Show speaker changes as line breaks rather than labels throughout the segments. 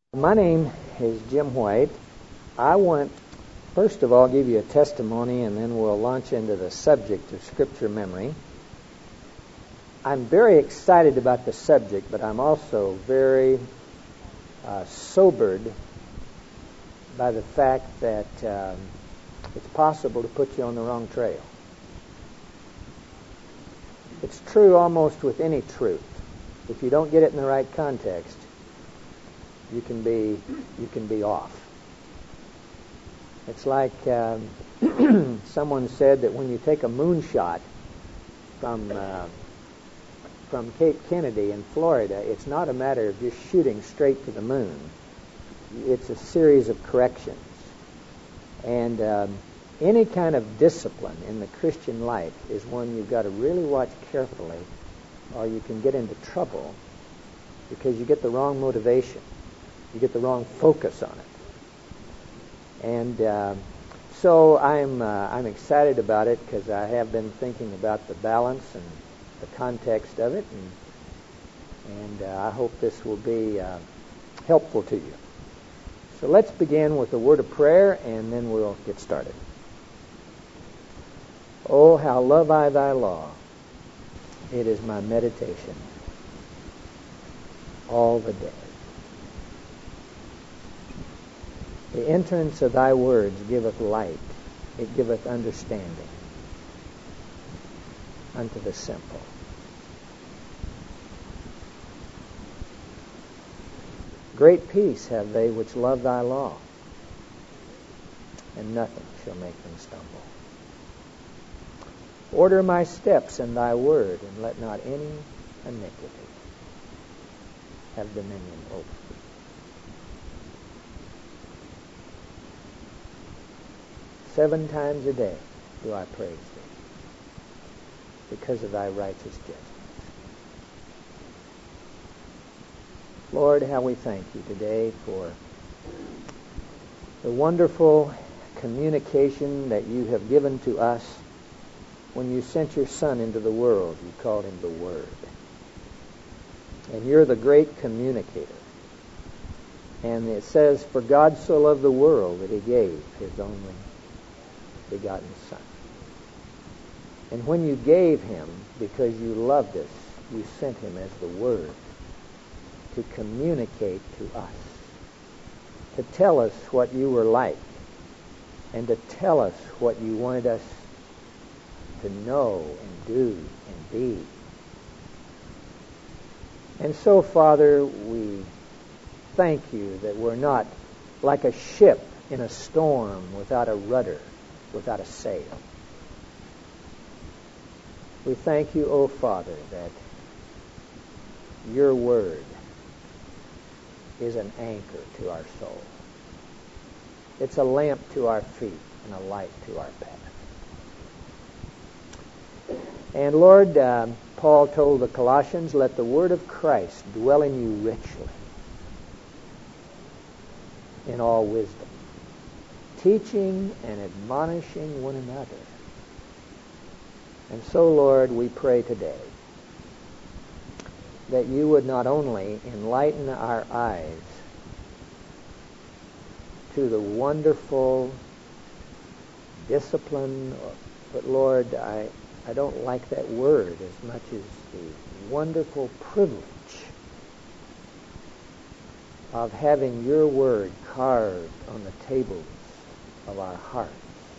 My name is Jim White. I want, first of all, give you a testimony, and then we'll launch into the subject of Scripture memory. I'm very excited about the subject, but I'm also very sobered by the fact that it's possible to put you on the wrong trail. It's true almost with any truth. If you don't get it in the right context, you can be off. It's like someone said that when you take a moonshot from Cape Kennedy in Florida, it's not a matter of just shooting straight to the moon. It's a series of corrections. And any kind of discipline in the Christian life is one you've got to really watch carefully, or you can get into trouble because you get the wrong motivation. You get the wrong focus on it. And so I'm excited about it because I have been thinking about the balance and the context of it, and I hope this will be helpful to you. So let's begin with a word of prayer, and then we'll get started. Oh, how love I thy law. It is my meditation all the day. The entrance of thy words giveth light. It giveth understanding unto the simple. Great peace have they which love thy law, and nothing shall make them stumble. Order my steps in thy word, and let not any iniquity have dominion over me. Seven times a day do I praise thee, because of thy righteous judgments. Lord, how we thank you today for the wonderful communication that you have given to us. When you sent your Son into the world, you called him the Word. And you're the great communicator. And it says, for God so loved the world that he gave his only begotten Son. And when you gave him, because you loved us, you sent him as the Word to communicate to us, to tell us what you were like, and to tell us what you wanted us to know and do and be. And so, Father, we thank you that we're not like a ship in a storm without a rudder, without a sail. We thank you, O Father, that your word is an anchor to our soul. It's a lamp to our feet and a light to our path. And Lord, Paul told the Colossians, let the word of Christ dwell in you richly in all wisdom, teaching and admonishing one another. And so, Lord, we pray today that you would not only enlighten our eyes to the wonderful discipline, but Lord, I don't like that word as much as the wonderful privilege of having your word carved on the tables of our hearts,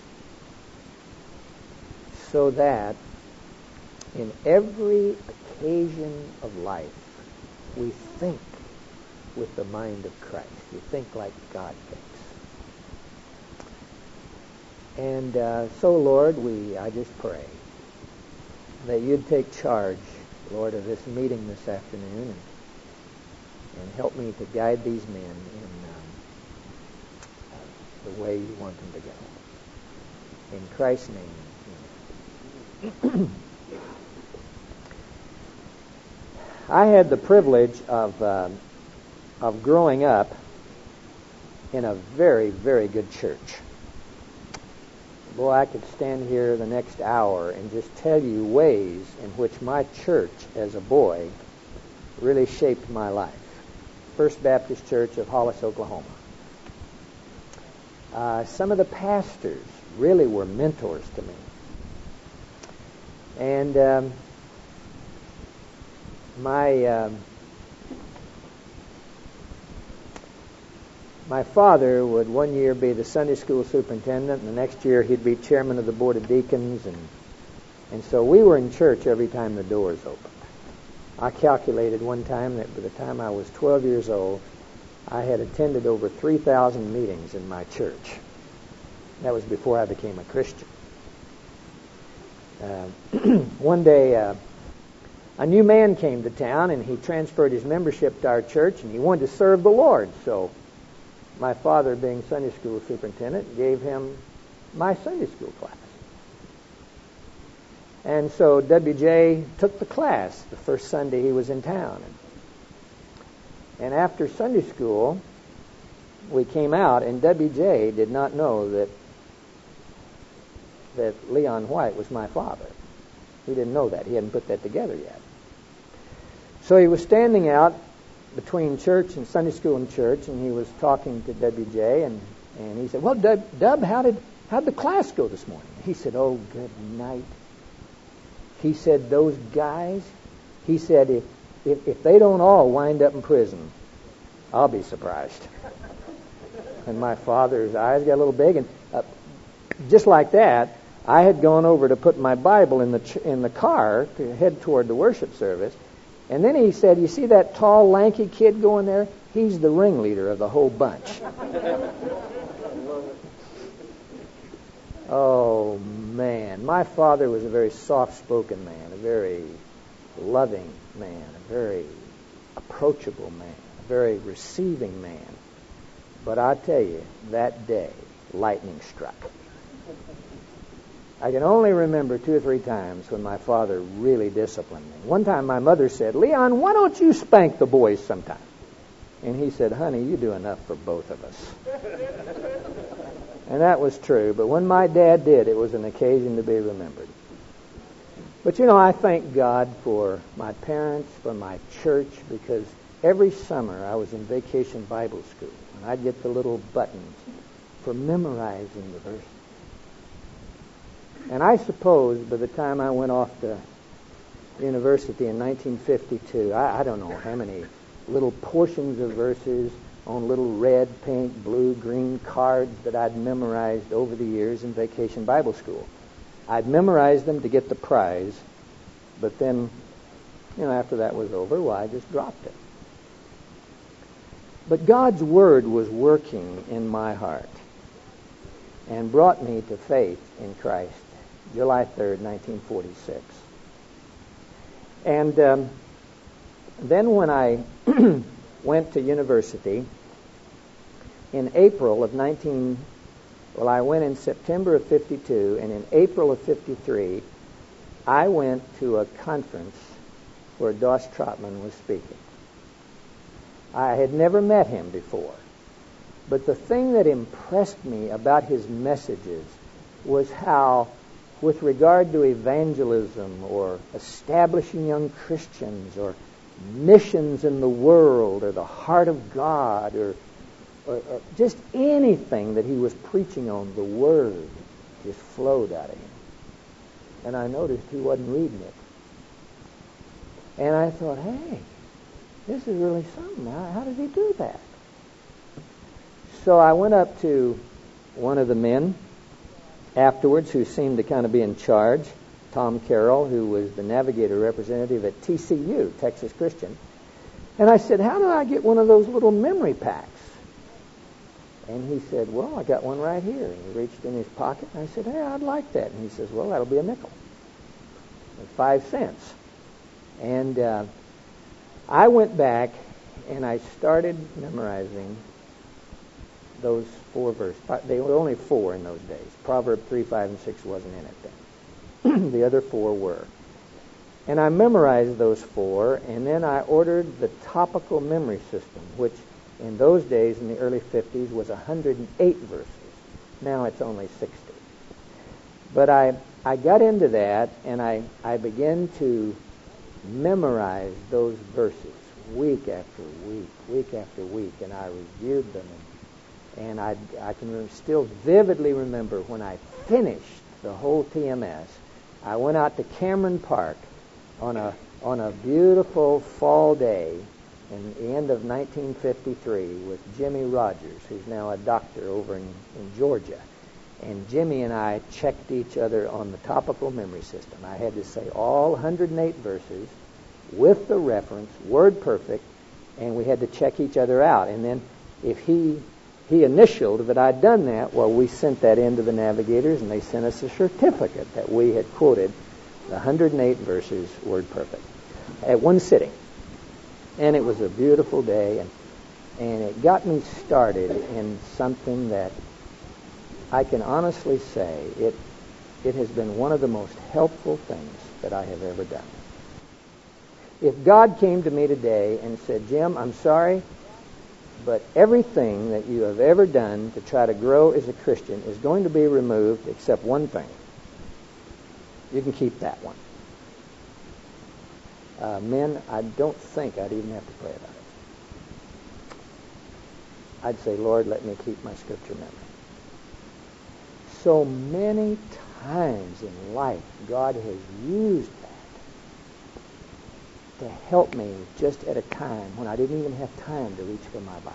so that in every occasion of life we think with the mind of Christ. We think like God thinks. And so, Lord, I just pray that you'd take charge, Lord, of this meeting this afternoon and help me to guide these men in the way you want them to go. In Christ's name, amen. I had the privilege of growing up in a very, very good church. Boy, I could stand here the next hour and just tell you ways in which my church as a boy really shaped my life. First Baptist Church of Hollis, Oklahoma. Some of the pastors really were mentors to me. And my father would one year be the Sunday school superintendent, and the next year he'd be chairman of the board of deacons, and so we were in church every time the doors opened. I calculated one time that by the time I was 12 years old, I had attended over 3,000 meetings in my church. That was before I became a Christian. One day, a new man came to town, and he transferred his membership to our church, and he wanted to serve the Lord. So my father, being Sunday school superintendent, gave him my Sunday school class. And so W.J. took the class the first Sunday he was in town. And after Sunday school, we came out, and W.J. did not know that Leon White was my father. He didn't know that. He hadn't put that together yet. So he was standing out between church and Sunday school and church, and he was talking to W.J., and he said, "Well, Dub, how'd the class go this morning?" He said, "Oh, good night." He said, "Those guys," he said, if they don't all wind up in prison, I'll be surprised." And my father's eyes got a little big, and just like that, I had gone over to put my Bible in the car to head toward the worship service. And then he said, "You see that tall, lanky kid going there? He's the ringleader of the whole bunch." Oh, man. My father was a very soft-spoken man, a very loving man, a very approachable man, a very receiving man. But I tell you, that day, lightning struck. I can only remember 2 or 3 times when my father really disciplined me. One time my mother said, "Leon, why don't you spank the boys sometime?" And he said, "Honey, you do enough for both of us." And that was true. But when my dad did, it was an occasion to be remembered. But I thank God for my parents, for my church, because every summer I was in Vacation Bible School, and I'd get the little buttons for memorizing the verses. And I suppose by the time I went off to university in 1952, I don't know how many little portions of verses on little red, pink, blue, green cards that I'd memorized over the years in Vacation Bible School. I'd memorized them to get the prize, but then, after that was over, I just dropped it. But God's Word was working in my heart and brought me to faith in Christ, July 3rd, 1946. And then when I went to university in April of I went in September of 52, and in April of 53, I went to a conference where Doss Trotman was speaking. I had never met him before, but the thing that impressed me about his messages was how, with regard to evangelism or establishing young Christians or missions in the world or the heart of God or just anything that he was preaching on, the Word just flowed out of him. And I noticed he wasn't reading it. And I thought, hey, this is really something. How did he do that? So I went up to one of the men afterwards who seemed to kind of be in charge, Tom Carroll, who was the navigator representative at TCU, Texas Christian. And I said, "How do I get one of those little memory packs?" And he said, "Well, I got one right here." And he reached in his pocket, and I said, "Hey, I'd like that." And he says, "Well, that'll be a nickel. 5 cents. And I went back, and I started memorizing those 4 verses. They were only 4 in those days. Proverbs 3, 5, and 6 wasn't in it then. The other 4 were. And I memorized those 4, and then I ordered the topical memory system, which in those days, in the early 50s, was 108 verses. Now it's only 60. But I got into that, and I began to memorize those verses week after week after week, and I reviewed them, and I can still vividly remember when I finished the whole TMS. I went out to Cameron Park on a beautiful fall day in the end of 1953 with Jimmy Rogers, who's now a doctor over in Georgia. And Jimmy and I checked each other on the topical memory system. I had to say all 108 verses with the reference, word perfect, and we had to check each other out. And then if he initialed that I'd done that, well, we sent that in to the navigators, and they sent us a certificate that we had quoted the 108 verses, word perfect, at one sitting. And it was a beautiful day, and it got me started in something that I can honestly say it has been one of the most helpful things that I have ever done. If God came to me today and said, Jim, I'm sorry, but everything that you have ever done to try to grow as a Christian is going to be removed except one thing. You can keep that one. Men, I don't think I'd even have to pray about it. I'd say, Lord, let me keep my scripture memory. So many times in life, God has used that to help me just at a time when I didn't even have time to reach for my Bible.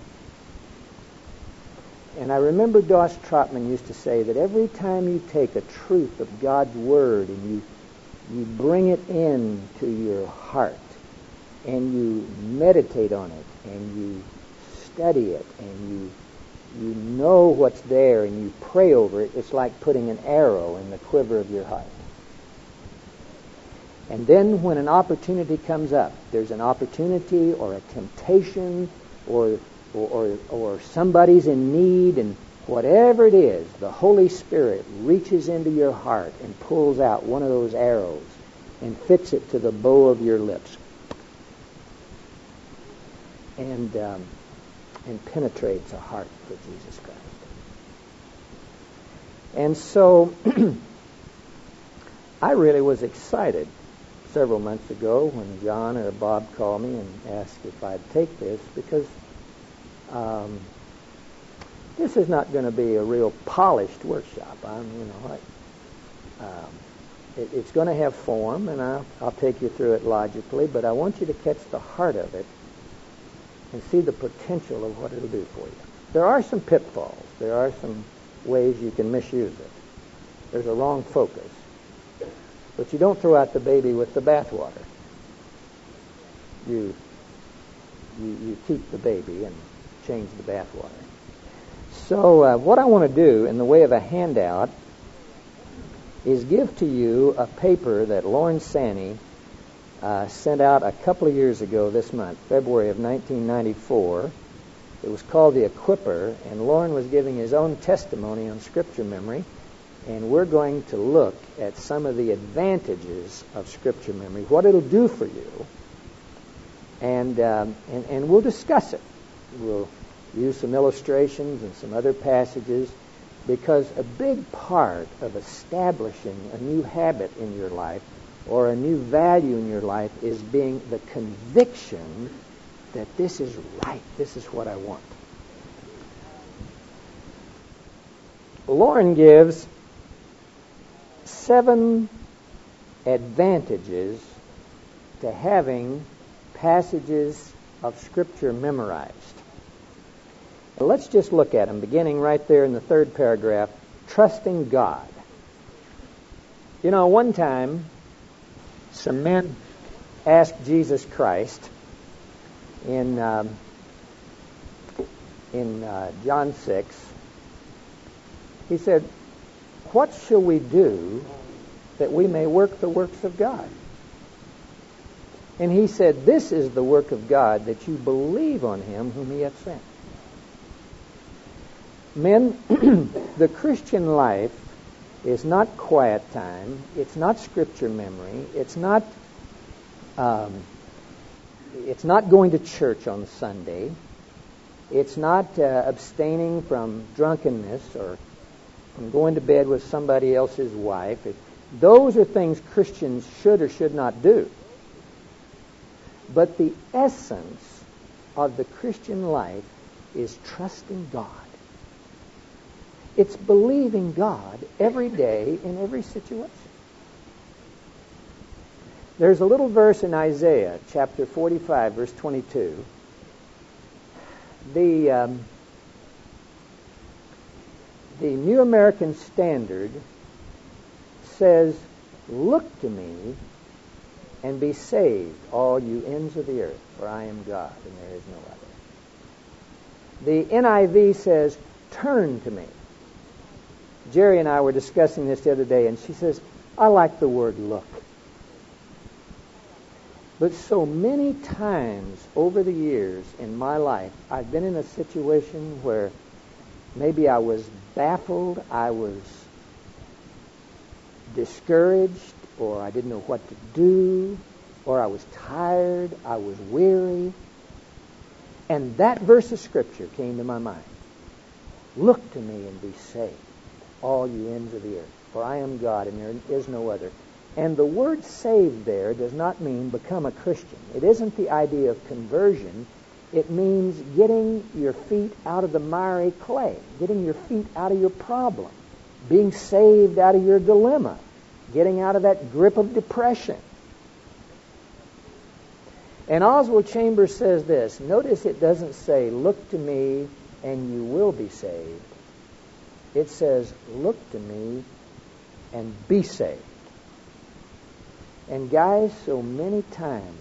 And I remember Doss Trotman used to say that every time you take a truth of God's Word and you bring it into your heart and you meditate on it and you study it and you know what's there and you pray over it, it's like putting an arrow in the quiver of your heart. And then when an opportunity comes up, there's an opportunity or a temptation or somebody's in need, and whatever it is, the Holy Spirit reaches into your heart and pulls out one of those arrows and fits it to the bow of your lips and penetrates a heart for Jesus Christ. And so I really was excited several months ago when John or Bob called me and asked if I'd take this, because this is not going to be a real polished workshop. It's going to have form, and I'll take you through it logically, but I want you to catch the heart of it and see the potential of what it'll do for you. There are some pitfalls. There are some ways you can misuse it. There's a wrong focus. But you don't throw out the baby with the bathwater. You keep the baby and change the bathwater. So what I want to do in the way of a handout is give to you a paper that Lauren Sanney sent out a couple of years ago this month, February of 1994. It was called The Equiper, and Lauren was giving his own testimony on Scripture memory, and we're going to look at some of the advantages of Scripture memory, what it'll do for you, and we'll discuss it. We'll use some illustrations and some other passages, because a big part of establishing a new habit in your life or a new value in your life is being the conviction that this is right, this is what I want. Lauren gives 7 advantages to having passages of Scripture memorized. Let's just look at them, beginning right there in the 3rd paragraph, trusting God. You know, one time, some men asked Jesus Christ in John 6, he said, what shall we do that we may work the works of God? And he said, this is the work of God, that you believe on him whom he hath sent. Men, the Christian life is not quiet time. It's not Scripture memory. It's not going to church on Sunday. It's not abstaining from drunkenness or from going to bed with somebody else's wife. Those are things Christians should or should not do. But the essence of the Christian life is trusting God. It's believing God every day in every situation. There's a little verse in Isaiah chapter 45, verse 22. The New American Standard says, "Look to me and be saved, all you ends of the earth, for I am God and there is no other." The NIV says, "Turn to me." Jerry and I were discussing this the other day, and she says, "I like the word look." But so many times over the years in my life, I've been in a situation where maybe I was baffled, I was discouraged, or I didn't know what to do, or I was tired, I was weary. And that verse of Scripture came to my mind. "Look to me and be saved, all you ends of the earth, for I am God and there is no other." And the word saved there does not mean become a Christian. It isn't the idea of conversion. It means getting your feet out of the miry clay, getting your feet out of your problem, being saved out of your dilemma, getting out of that grip of depression. And Oswald Chambers says this. Notice it doesn't say, "Look to me and you will be saved." It says, "Look to me and be saved." And guys, so many times,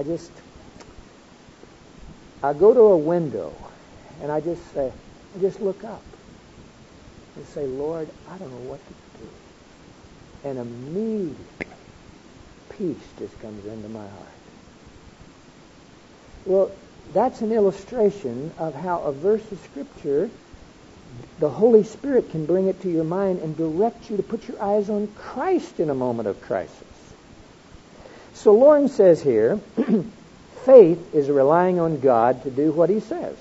I go to a window and I just look up and say, "Lord, I don't know what to do." And immediate peace just comes into my heart. Well, that's an illustration of how a verse of Scripture, the Holy Spirit can bring it to your mind and direct you to put your eyes on Christ in a moment of crisis. So Lauren says here, faith is relying on God to do what He says.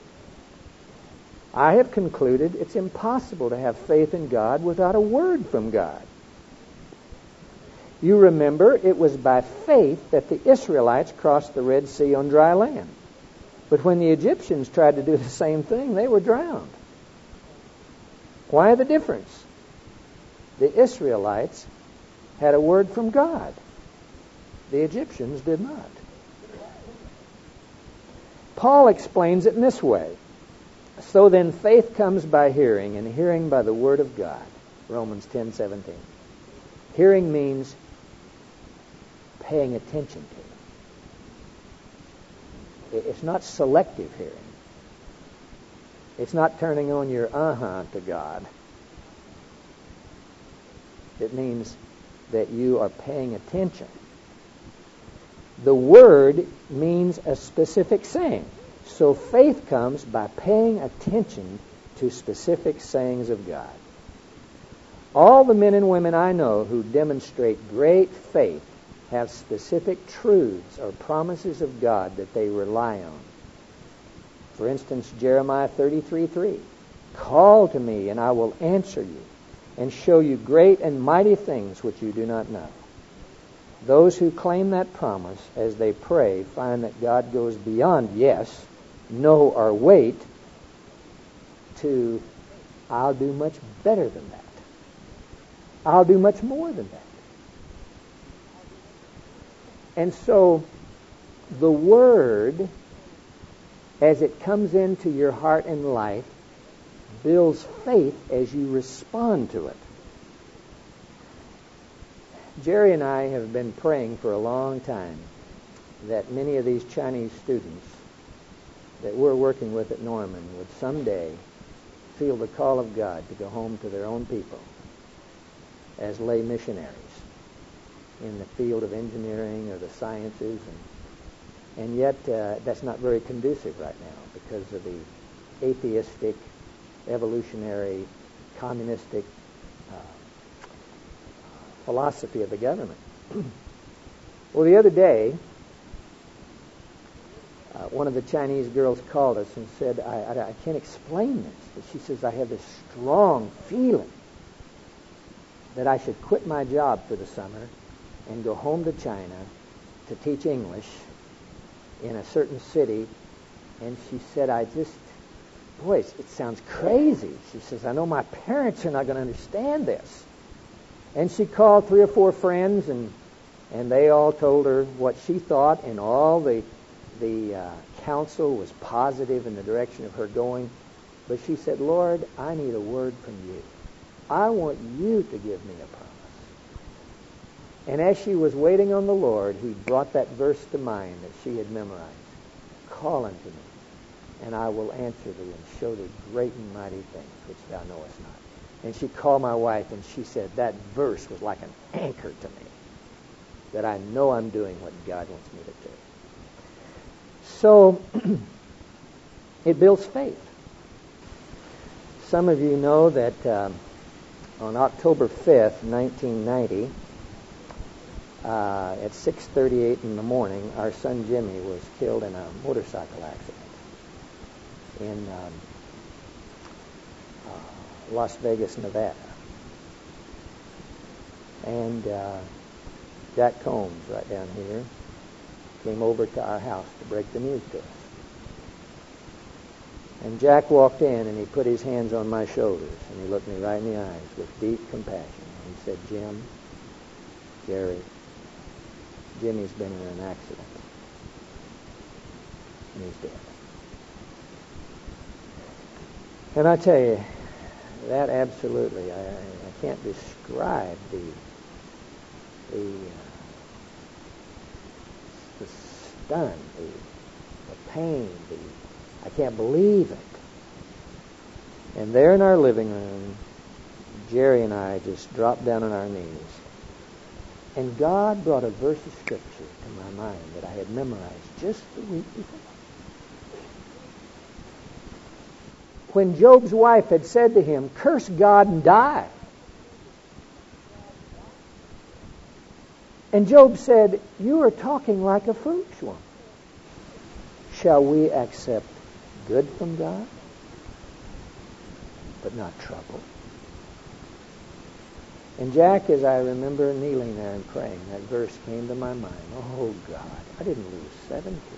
I have concluded it's impossible to have faith in God without a word from God. You remember, it was by faith that the Israelites crossed the Red Sea on dry land. But when the Egyptians tried to do the same thing, they were drowned. Why the difference? The Israelites had a word from God. The Egyptians did not. Paul explains it in this way. So then faith comes by hearing, and hearing by the word of God. Romans 10:17. Hearing means paying attention to. It's not selective hearing. It's not turning on your to God. It means that you are paying attention. The word means a specific saying. So faith comes by paying attention to specific sayings of God. All the men and women I know who demonstrate great faith have specific truths or promises of God that they rely on. For instance, Jeremiah 33:3. "Call to me, and I will answer you, and show you great and mighty things which you do not know." Those who claim that promise as they pray find that God goes beyond yes, no, or wait to "I'll do much better than that. I'll do much more than that." And so the Word, as it comes into your heart and life, builds faith as you respond to it. Jerry and I have been praying for a long time that many of these Chinese students that we're working with at Norman would someday feel the call of God to go home to their own people as lay missionaries in the field of engineering or the sciences. And yet that's not very conducive right now because of the atheistic, evolutionary, communistic philosophy of the government. Well, the other day, one of the Chinese girls called us and said, I can't explain this. But she says, I have this strong feeling that I should quit my job for the summer and go home to China to teach English in a certain city, and she said, boy, it sounds crazy. She says, I know my parents are not going to understand this. And she called 3 or 4 friends, and they all told her what she thought, and all the counsel was positive in the direction of her going. But she said, Lord, I need a word from you. I want you to give me a promise. And as she was waiting on the Lord, he brought that verse to mind that she had memorized. Call unto me, and I will answer thee and show thee great and mighty things which thou knowest not. And she called my wife, and she said, that verse was like an anchor to me, that I know I'm doing what God wants me to do. So, it builds faith. Some of you know that on October 5th, 1990, at 6:38 in the morning, our son Jimmy was killed in a motorcycle accident in Las Vegas, Nevada. And Jack Combs, right down here, came over to our house to break the news to us. And Jack walked in, and he put his hands on my shoulders, and he looked me right in the eyes with deep compassion. And he said, Jim, Gary, Jimmy's been in an accident, and he's dead. And I tell you, that absolutely, I can't describe the stun, the pain, I can't believe it. And there in our living room, Jerry and I just dropped down on our knees. And God brought a verse of Scripture to my mind that I had memorized just the week before. When Job's wife had said to him, curse God and die. And Job said, you are talking like a foolish one. Shall we accept good from God, but not trouble? And Jack, as I remember kneeling there and praying, that verse came to my mind. Oh, God, I didn't lose 7 kids.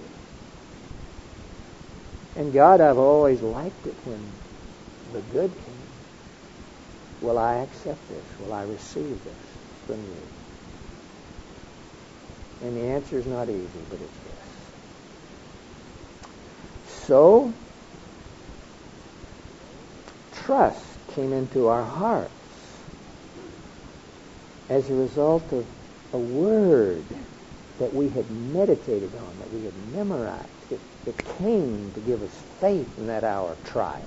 And God, I've always liked it when the good came. Will I accept this? Will I receive this from you? And the answer is not easy, but it's yes. So, trust came into our hearts as a result of a word that we had meditated on, that we had memorized. It came to give us faith in that hour of trial.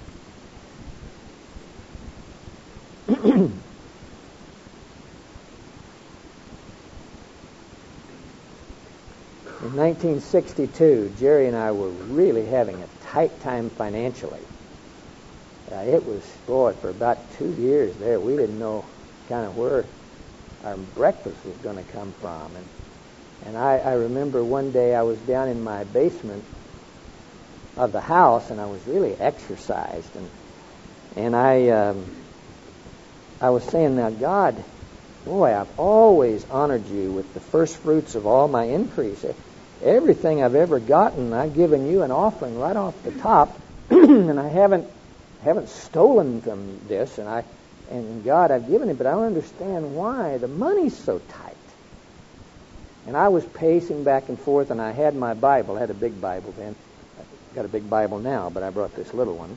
In 1962, Jerry and I were really having a tight time financially. It was, for about 2 years there, we didn't know kind of where our breakfast was going to come from. And I remember one day I was down in my basement of the house, and I was really exercised. And I was saying, now, God, boy, I've always honored you with the first fruits of all my increase. Everything I've ever gotten, I've given you an offering right off the top, and I haven't stolen from this, and God, I've given it, but I don't understand why the money's so tight. And I was pacing back and forth, and I had my Bible. I had a big Bible then. I've got a big Bible now, but I brought this little one.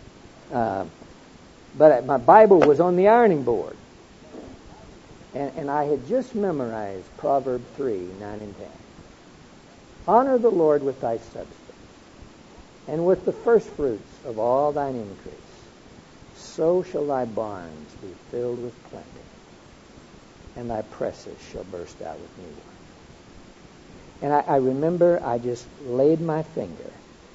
But my Bible was on the ironing board. And I had just memorized Proverbs 3, 9 and 10. Honor the Lord with thy substance, and with the first fruits of all thine increase. So shall thy barns be filled with plenty, and thy presses shall burst out with new wine. And I remember I just laid my finger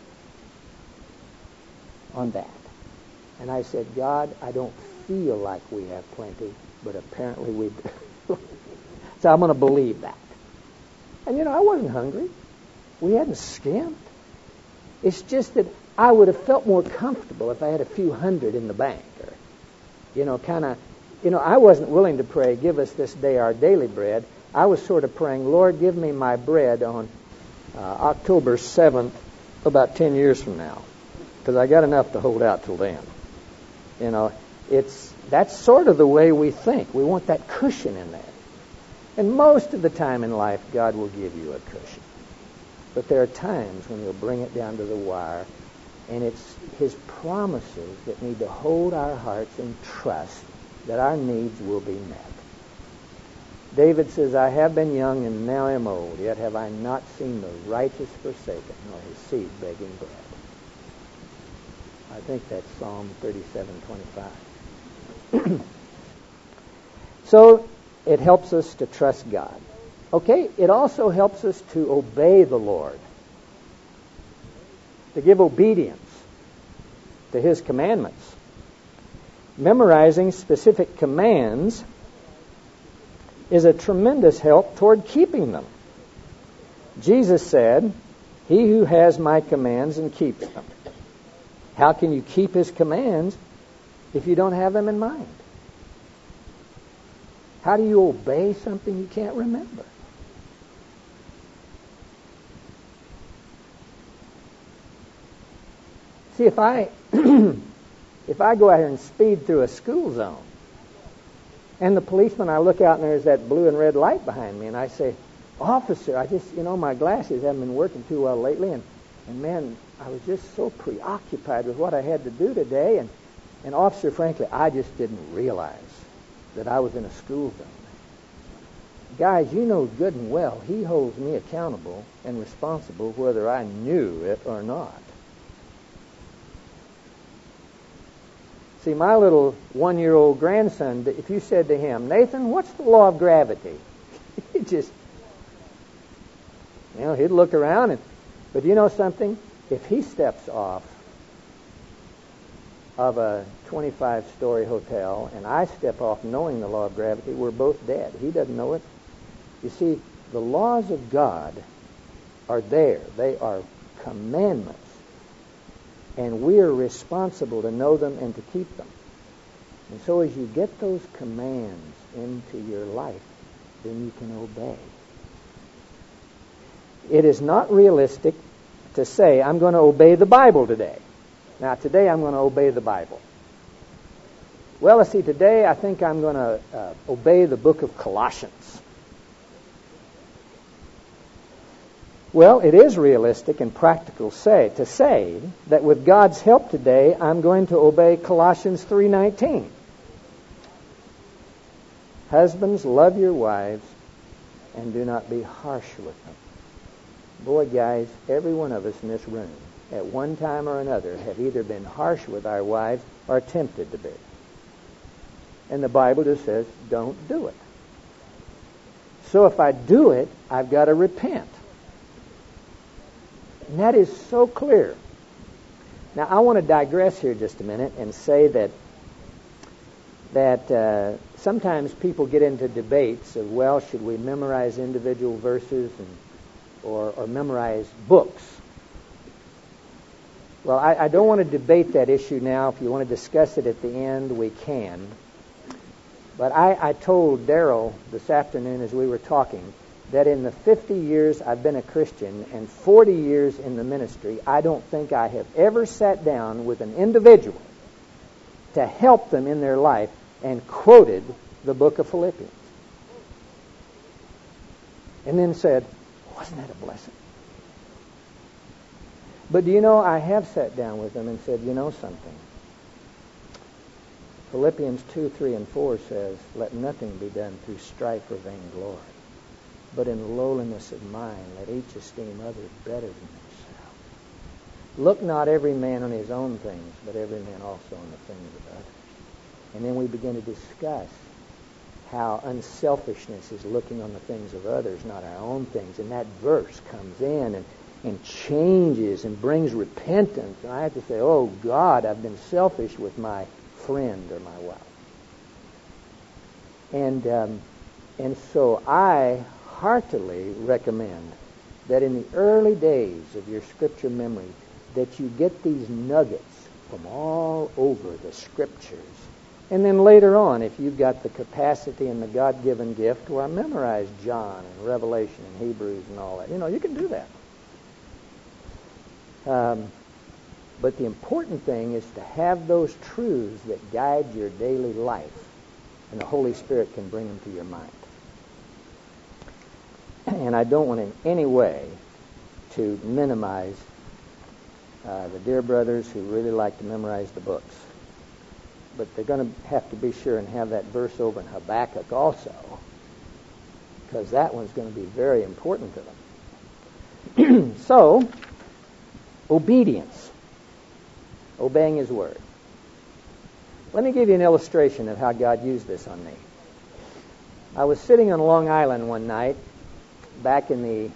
on that. And I said, God, I don't feel like we have plenty, but apparently we do. So I'm going to believe that. And I wasn't hungry. We hadn't skimped. It's just that I would have felt more comfortable if I had a few hundred in the bank. Or, I wasn't willing to pray, give us this day our daily bread. I was sort of praying, Lord, give me my bread on October 7th, about 10 years from now, because I got enough to hold out till then. You know, that's sort of the way we think. We want that cushion in there. And most of the time in life, God will give you a cushion. But there are times when He'll bring it down to the wire, and it's His promises that need to hold our hearts in trust that our needs will be met. David says, I have been young and now am old, yet have I not seen the righteous forsaken, nor his seed begging bread. I think that's Psalm 37:25. So it helps us to trust God. Okay, it also helps us to obey the Lord, to give obedience to His commandments. Memorizing specific commands is a tremendous help toward keeping them. Jesus said, he who has my commands and keeps them. How can you keep His commands if you don't have them in mind? How do you obey something you can't remember? See, if I go out here and speed through a school zone, and the policeman, I look out and there's that blue and red light behind me, and I say, officer, my glasses haven't been working too well lately, and man, I was just so preoccupied with what I had to do today, and officer, frankly, I just didn't realize that I was in a school zone. Guys, you know good and well, He holds me accountable and responsible whether I knew it or not. See, my little 1-year-old grandson, if you said to him, Nathan, what's the law of gravity? He'd just, he'd look around. But you know something? If he steps off of a 25-story hotel and I step off knowing the law of gravity, we're both dead. He doesn't know it. You see, the laws of God are there. They are commandments. And we are responsible to know them and to keep them. And so as you get those commands into your life, then you can obey. It is not realistic to say, I'm going to obey the Bible today. Now, today I'm going to obey the Bible. Well, let's see, today I think I'm going to obey the book of Colossians. Well, it is realistic and practical to say that with God's help today, I'm going to obey Colossians 3:19. Husbands, love your wives and do not be harsh with them. Boy, guys, every one of us in this room, at one time or another, have either been harsh with our wives or tempted to be. And the Bible just says, don't do it. So if I do it, I've got to repent. And that is so clear. Now, I want to digress here just a minute and say that sometimes people get into debates of, well, should we memorize individual verses or memorize books? Well, I don't want to debate that issue now. If you want to discuss it at the end, we can. But I told Darrell this afternoon as we were talking that in the 50 years I've been a Christian and 40 years in the ministry, I don't think I have ever sat down with an individual to help them in their life and quoted the book of Philippians. And then said, wasn't that a blessing? But do you know, I have sat down with them and said, you know something? Philippians 2:3-4 says, let nothing be done through strife or vainglory, but in lowliness of mind, let each esteem others better than himself. Look not every man on his own things, but every man also on the things of others. And then we begin to discuss how unselfishness is looking on the things of others, not our own things. And that verse comes in and changes and brings repentance. And I have to say, oh God, I've been selfish with my friend or my wife. And so I heartily recommend that in the early days of your scripture memory that you get these nuggets from all over the scriptures. And then later on, if you've got the capacity and the God-given gift, well, memorize John and Revelation and Hebrews and all that. You can do that. But the important thing is to have those truths that guide your daily life, and the Holy Spirit can bring them to your mind. And I don't want in any way to minimize the dear brothers who really like to memorize the books. But they're going to have to be sure and have that verse over in Habakkuk also, because that one's going to be very important to them. So, obedience. Obeying His Word. Let me give you an illustration of how God used this on me. I was sitting on Long Island one night back in the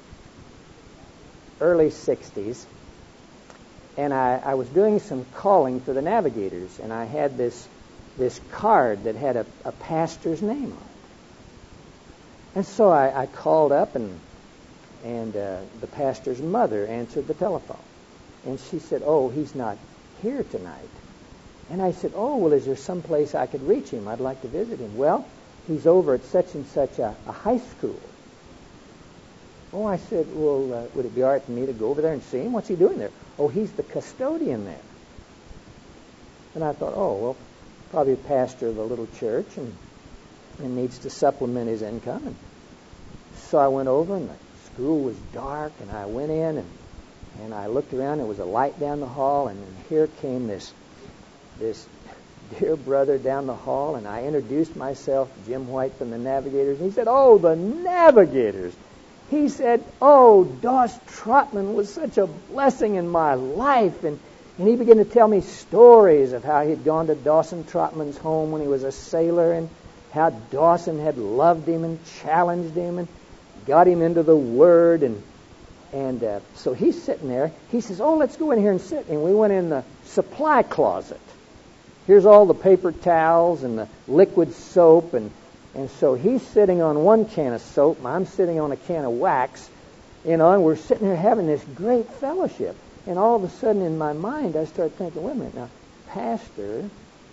early 60s, and I was doing some calling for the navigators, and I had this card that had a pastor's name on it. And so I called up, and the pastor's mother answered the telephone. And she said, "Oh, he's not here tonight." And I said, "Oh, well, is there some place I could reach him? I'd like to visit him." "Well, he's over at such and such a high school." Oh, I said, "Well, would it be all right for me to go over there and see him? What's he doing there?" "Oh, he's the custodian there." And I thought, oh, well, probably a pastor of a little church and needs to supplement his income. And so I went over, and the school was dark, and I went in, and I looked around. There was a light down the hall, and here came this dear brother down the hall, and I introduced myself, Jim White from the Navigators. And he said, "Oh, the Navigators." He said, "Oh, Doss Trotman was such a blessing in my life." And he began to tell me stories of how he'd gone to Dawson Trotman's home when he was a sailor, and how Dawson had loved him and challenged him and got him into the Word. And so he's sitting there. He says, "Oh, let's go in here and sit." And we went in the supply closet. Here's all the paper towels and the liquid soap, and so he's sitting on one can of soap, and I'm sitting on a can of wax, and we're sitting there having this great fellowship. And all of a sudden in my mind I start thinking, wait a minute now, pastor,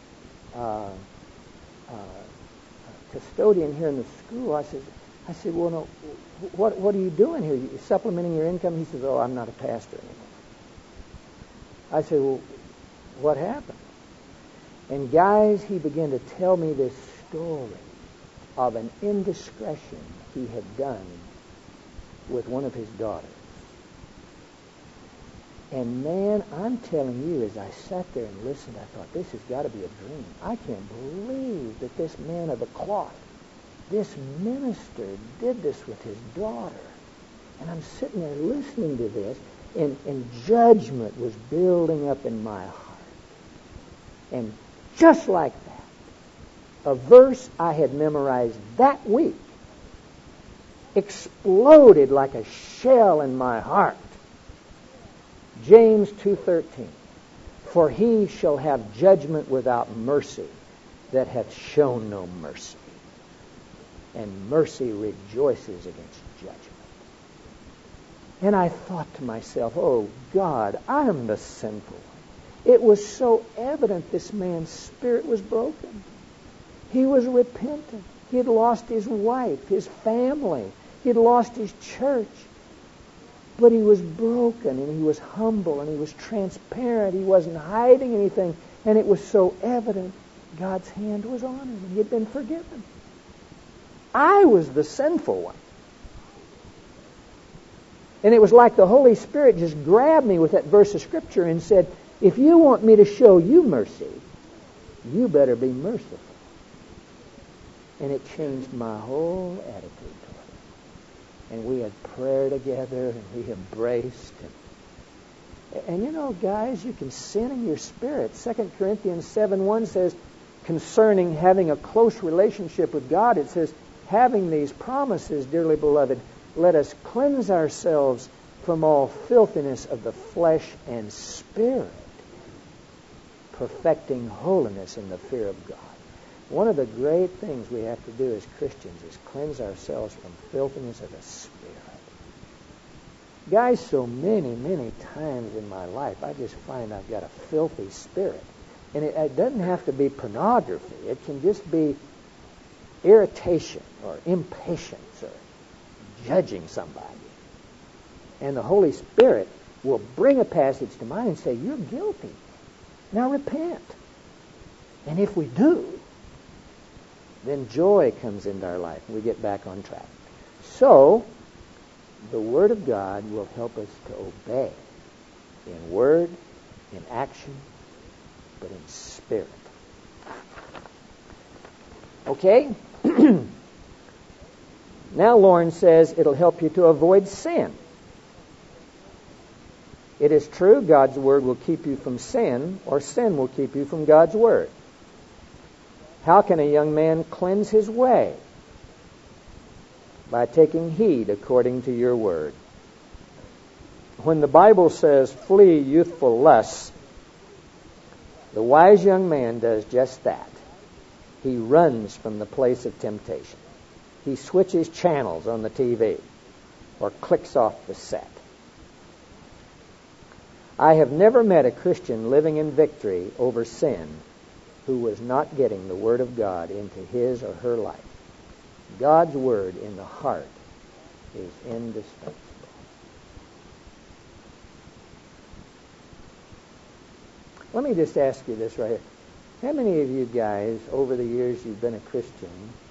custodian here in the school. I said, "Well, no, what are you doing here? You supplementing your income?" He says, "Oh, I'm not a pastor anymore." I said, "Well, what happened?" And guys, he began to tell me this story of an indiscretion he had done with one of his daughters. And man, I'm telling you, as I sat there and listened, I thought, this has got to be a dream. I can't believe that this man of the cloth, this minister, did this with his daughter. And I'm sitting there listening to this, and judgment was building up in my heart. And just like that, a verse I had memorized that week exploded like a shell in my heart. James 2:13. "For he shall have judgment without mercy that hath shown no mercy. And mercy rejoices against judgment." And I thought to myself, oh God, I am the sinful one. It was so evident this man's spirit was broken. He was repentant. He had lost his wife, his family. He had lost his church. But he was broken, and he was humble, and he was transparent. He wasn't hiding anything. And it was so evident God's hand was on him, and he had been forgiven. I was the sinful one. And it was like the Holy Spirit just grabbed me with that verse of Scripture and said, if you want me to show you mercy, you better be merciful. And it changed my whole attitude toward it. And we had prayer together, and we embraced. And you know, guys, you can sin in your spirit. 2 Corinthians 7:1 says, concerning having a close relationship with God, it says, having these promises, dearly beloved, let us cleanse ourselves from all filthiness of the flesh and spirit, perfecting holiness in the fear of God. One of the great things we have to do as Christians is cleanse ourselves from filthiness of the spirit. Guys, so many times in my life, I just find I've got a filthy spirit. And it doesn't have to be pornography. It can just be irritation or impatience or judging somebody. And the Holy Spirit will bring a passage to mind and say, you're guilty. Now repent. And if we do, then joy comes into our life. We get back on track. So, the Word of God will help us to obey in word, in action, but in spirit. Okay? Now Lauren says it'll help you to avoid sin. It is true God's Word will keep you from sin, or sin will keep you from God's Word. How can a young man cleanse his way? By taking heed according to your Word. When the Bible says, flee youthful lusts, the wise young man does just that. He runs from the place of temptation. He switches channels on the TV or clicks off the set. I have never met a Christian living in victory over sin who was not getting the Word of God into his or her life. God's Word in the heart is indispensable. Let me just ask you this right here. How many of you guys, over the years you've been a Christian,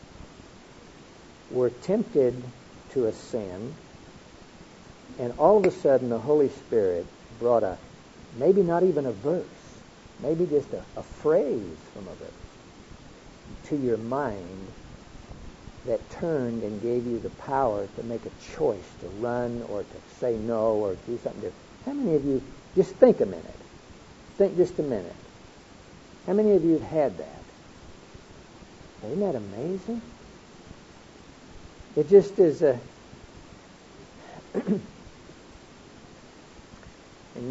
were tempted to a sin, and all of a sudden the Holy Spirit brought maybe not even a verse, maybe just a phrase from a verse to your mind that turned and gave you the power to make a choice to run or to say no or do something different? How many of you, just think a minute. Think just a minute. How many of you have had that? Isn't that amazing? It just is a... In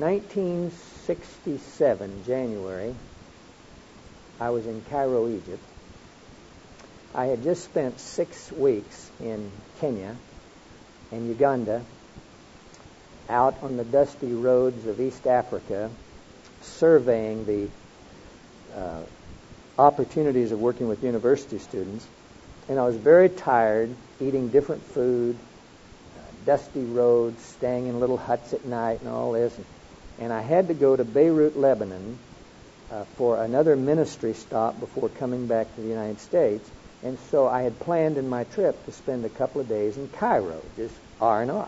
1967, January, I was in Cairo, Egypt. I had just spent 6 weeks in Kenya and Uganda, out on the dusty roads of East Africa, surveying the opportunities of working with university students. And I was very tired, eating different food, dusty roads, staying in little huts at night and all this. And I had to go to Beirut, Lebanon, for another ministry stop before coming back to the United States. And so I had planned in my trip to spend a couple of days in Cairo, just R&R.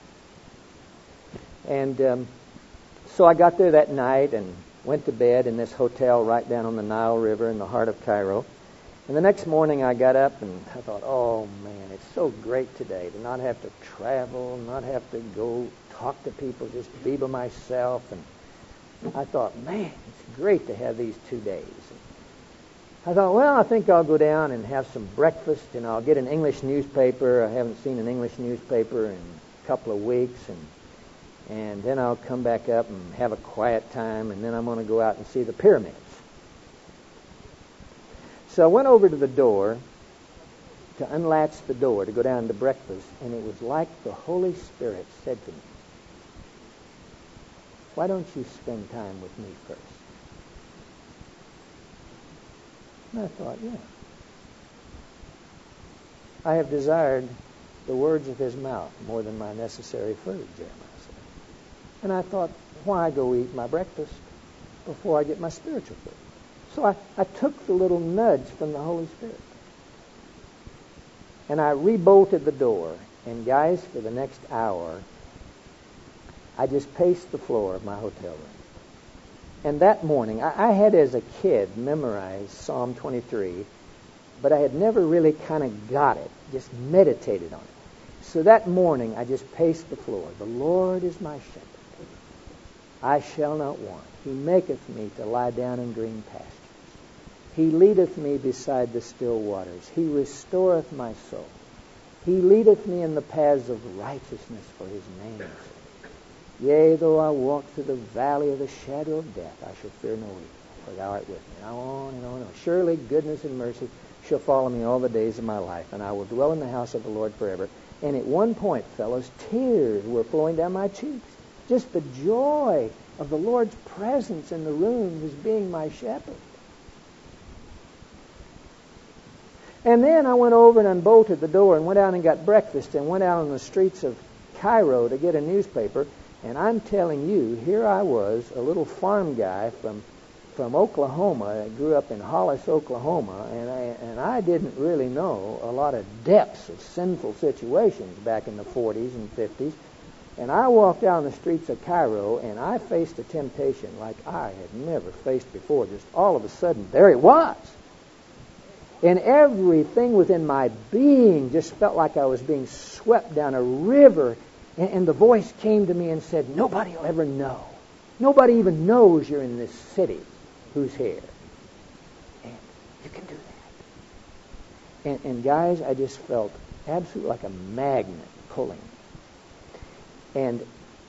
And so I got there that night and went to bed in this hotel right down on the Nile River in the heart of Cairo. And the next morning I got up and I thought, oh man, it's so great today to not have to travel, not have to go talk to people, just be by myself. And I thought, man, it's great to have these 2 days. I thought, well, I think I'll go down and have some breakfast, and I'll get an English newspaper. I haven't seen an English newspaper in a couple of weeks, and then I'll come back up and have a quiet time, and then I'm going to go out and see the pyramids. So I went over to the door to unlatch the door to go down to breakfast, and it was like the Holy Spirit said to me, why don't you spend time with me first? And I thought, yeah. I have desired the words of his mouth more than my necessary food, Jeremiah said. And I thought, why go eat my breakfast before I get my spiritual food? So I took the little nudge from the Holy Spirit. And I rebolted the door. And guys, for the next hour, I just paced the floor of my hotel room. And that morning, I had as a kid memorized Psalm 23, but I had never really kind of got it, just meditated on it. So that morning, I just paced the floor. The Lord is my shepherd. I shall not want. He maketh me to lie down in green pastures. He leadeth me beside the still waters. He restoreth my soul. He leadeth me in the paths of righteousness for his name's sake. Yea, though I walk through the valley of the shadow of death, I shall fear no evil, for thou art with me. And on and on and on. Surely goodness and mercy shall follow me all the days of my life, and I will dwell in the house of the Lord forever. And at one point, fellows, tears were flowing down my cheeks. Just the joy of the Lord's presence in the room as being my shepherd. And then I went over and unbolted the door and went out and got breakfast and went out on the streets of Cairo to get a newspaper. And I'm telling you, here I was, a little farm guy from Oklahoma. I grew up in Hollis, Oklahoma, and I didn't really know a lot of depths of sinful situations back in the 40s and 50s. And I walked down the streets of Cairo, and I faced a temptation like I had never faced before. Just all of a sudden, there it was. And everything within my being just felt like I was being swept down a river. And the voice came to me and said, nobody will ever know. Nobody even knows you're in this city who's here. And you can do that. And guys, I just felt absolutely like a magnet pulling. And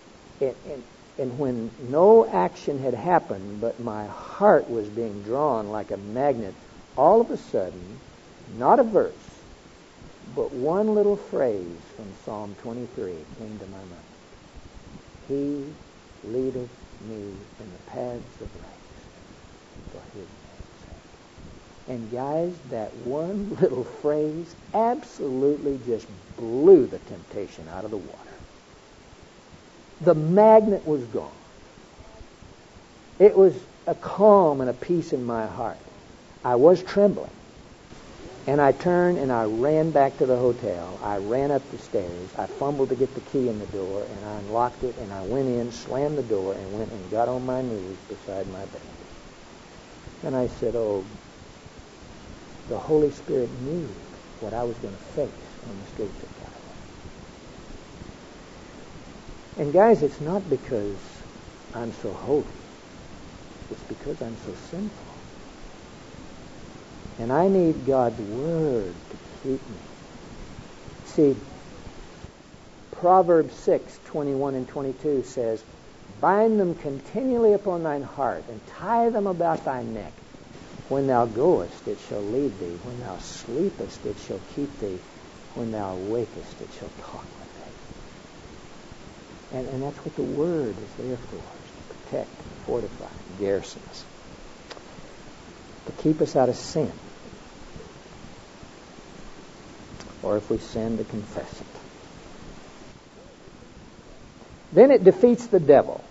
when no action had happened, but my heart was being drawn like a magnet, all of a sudden, not a verse, but one little phrase from Psalm 23 came to my mind. He leadeth me in the paths of righteousness for his name's sake. And guys, that one little phrase absolutely just blew the temptation out of the water. The magnet was gone. It was a calm and a peace in my heart. I was trembling. And I turned and I ran back to the hotel. I ran up the stairs. I fumbled to get the key in the door, and I unlocked it, and I went in, slammed the door, and went and got on my knees beside my bed. And I said, oh, the Holy Spirit knew what I was going to face on the streets of Cairo. And guys, it's not because I'm so holy. It's because I'm so sinful. And I need God's Word to keep me. See, Proverbs 6:21 and 22 says, bind them continually upon thine heart, and tie them about thy neck. When thou goest, it shall lead thee. When thou sleepest, it shall keep thee. When thou awakest, it shall talk with thee. And that's what the Word is there for, is to protect, fortify, garrison us, to keep us out of sin. Or if we sin, to confess it. Then it defeats the devil.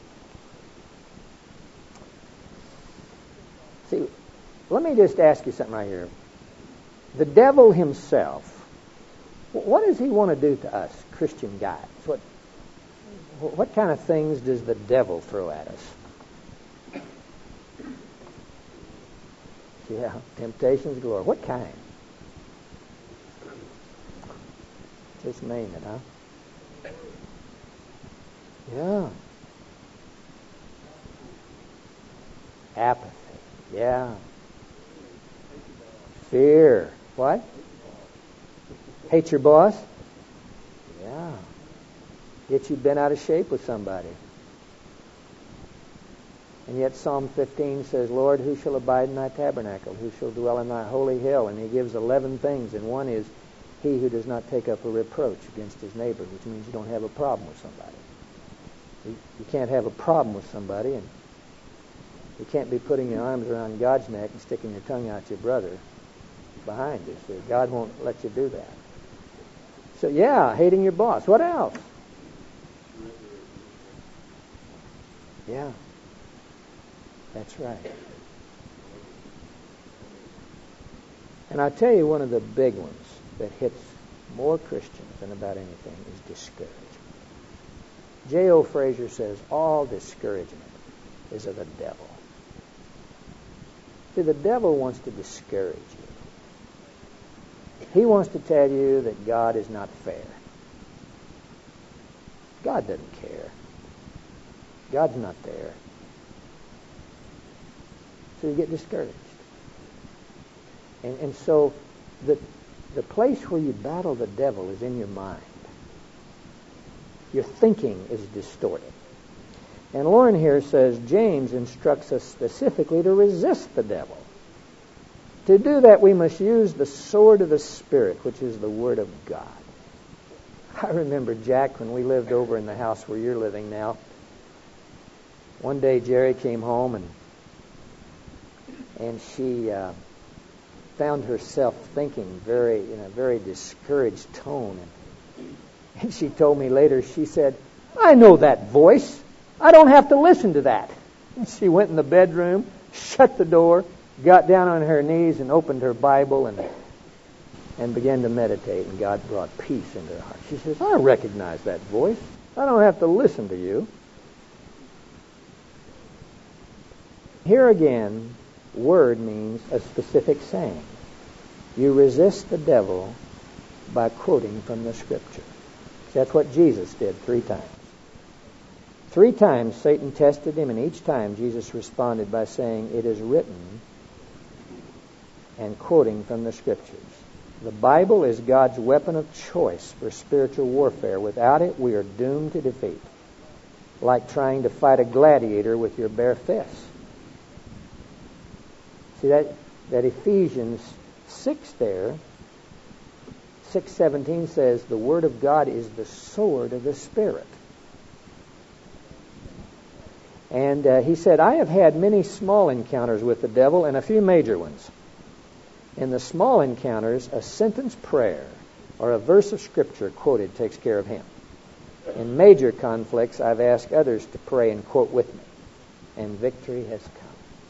See, let me just ask you something right here. The devil himself, what does he want to do to us, Christian guys? What kind of things does the devil throw at us? Yeah, temptations galore. What kind? Just name it, huh? Yeah. Apathy. Yeah. Fear. What? Hate your boss? Yeah. Get you bent out of shape with somebody. And yet Psalm 15 says, Lord, who shall abide in thy tabernacle? Who shall dwell in thy holy hill? And he gives 11 things, and one is he who does not take up a reproach against his neighbor, which means you don't have a problem with somebody. You can't have a problem with somebody, and you can't be putting your arms around God's neck and sticking your tongue out your brother behind you. So God won't let you do that. So yeah, hating your boss. What else? Yeah. That's right. And I tell you, one of the big ones that hits more Christians than about anything is discouragement. J.O. Frazier says all discouragement is of the devil. See, the devil wants to discourage you. He wants to tell you that God is not fair. God doesn't care. God's not there. So you get discouraged. And so the place where you battle the devil is in your mind. Your thinking is distorted. And Lauren here says James instructs us specifically to resist the devil. To do that, we must use the sword of the Spirit, which is the Word of God. I remember, Jack, when we lived over in the house where you're living now, one day Jerry came home and she found herself thinking in a very discouraged tone. And she told me later, she said, I know that voice. I don't have to listen to that. And she went in the bedroom, shut the door, got down on her knees and opened her Bible and began to meditate, and God brought peace into her heart. She says, I recognize that voice. I don't have to listen to you. Here again, word means a specific saying. You resist the devil by quoting from the Scripture. That's what Jesus did 3 times. 3 times Satan tested him, and each time Jesus responded by saying, it is written, and quoting from the Scriptures. The Bible is God's weapon of choice for spiritual warfare. Without it, we are doomed to defeat, like trying to fight a gladiator with your bare fists. See, that Ephesians 6 there, 6:17 says, the Word of God is the sword of the Spirit. And he said, I have had many small encounters with the devil and a few major ones. In the small encounters, a sentence prayer or a verse of Scripture quoted takes care of him. In major conflicts, I've asked others to pray and quote with me, and victory has come.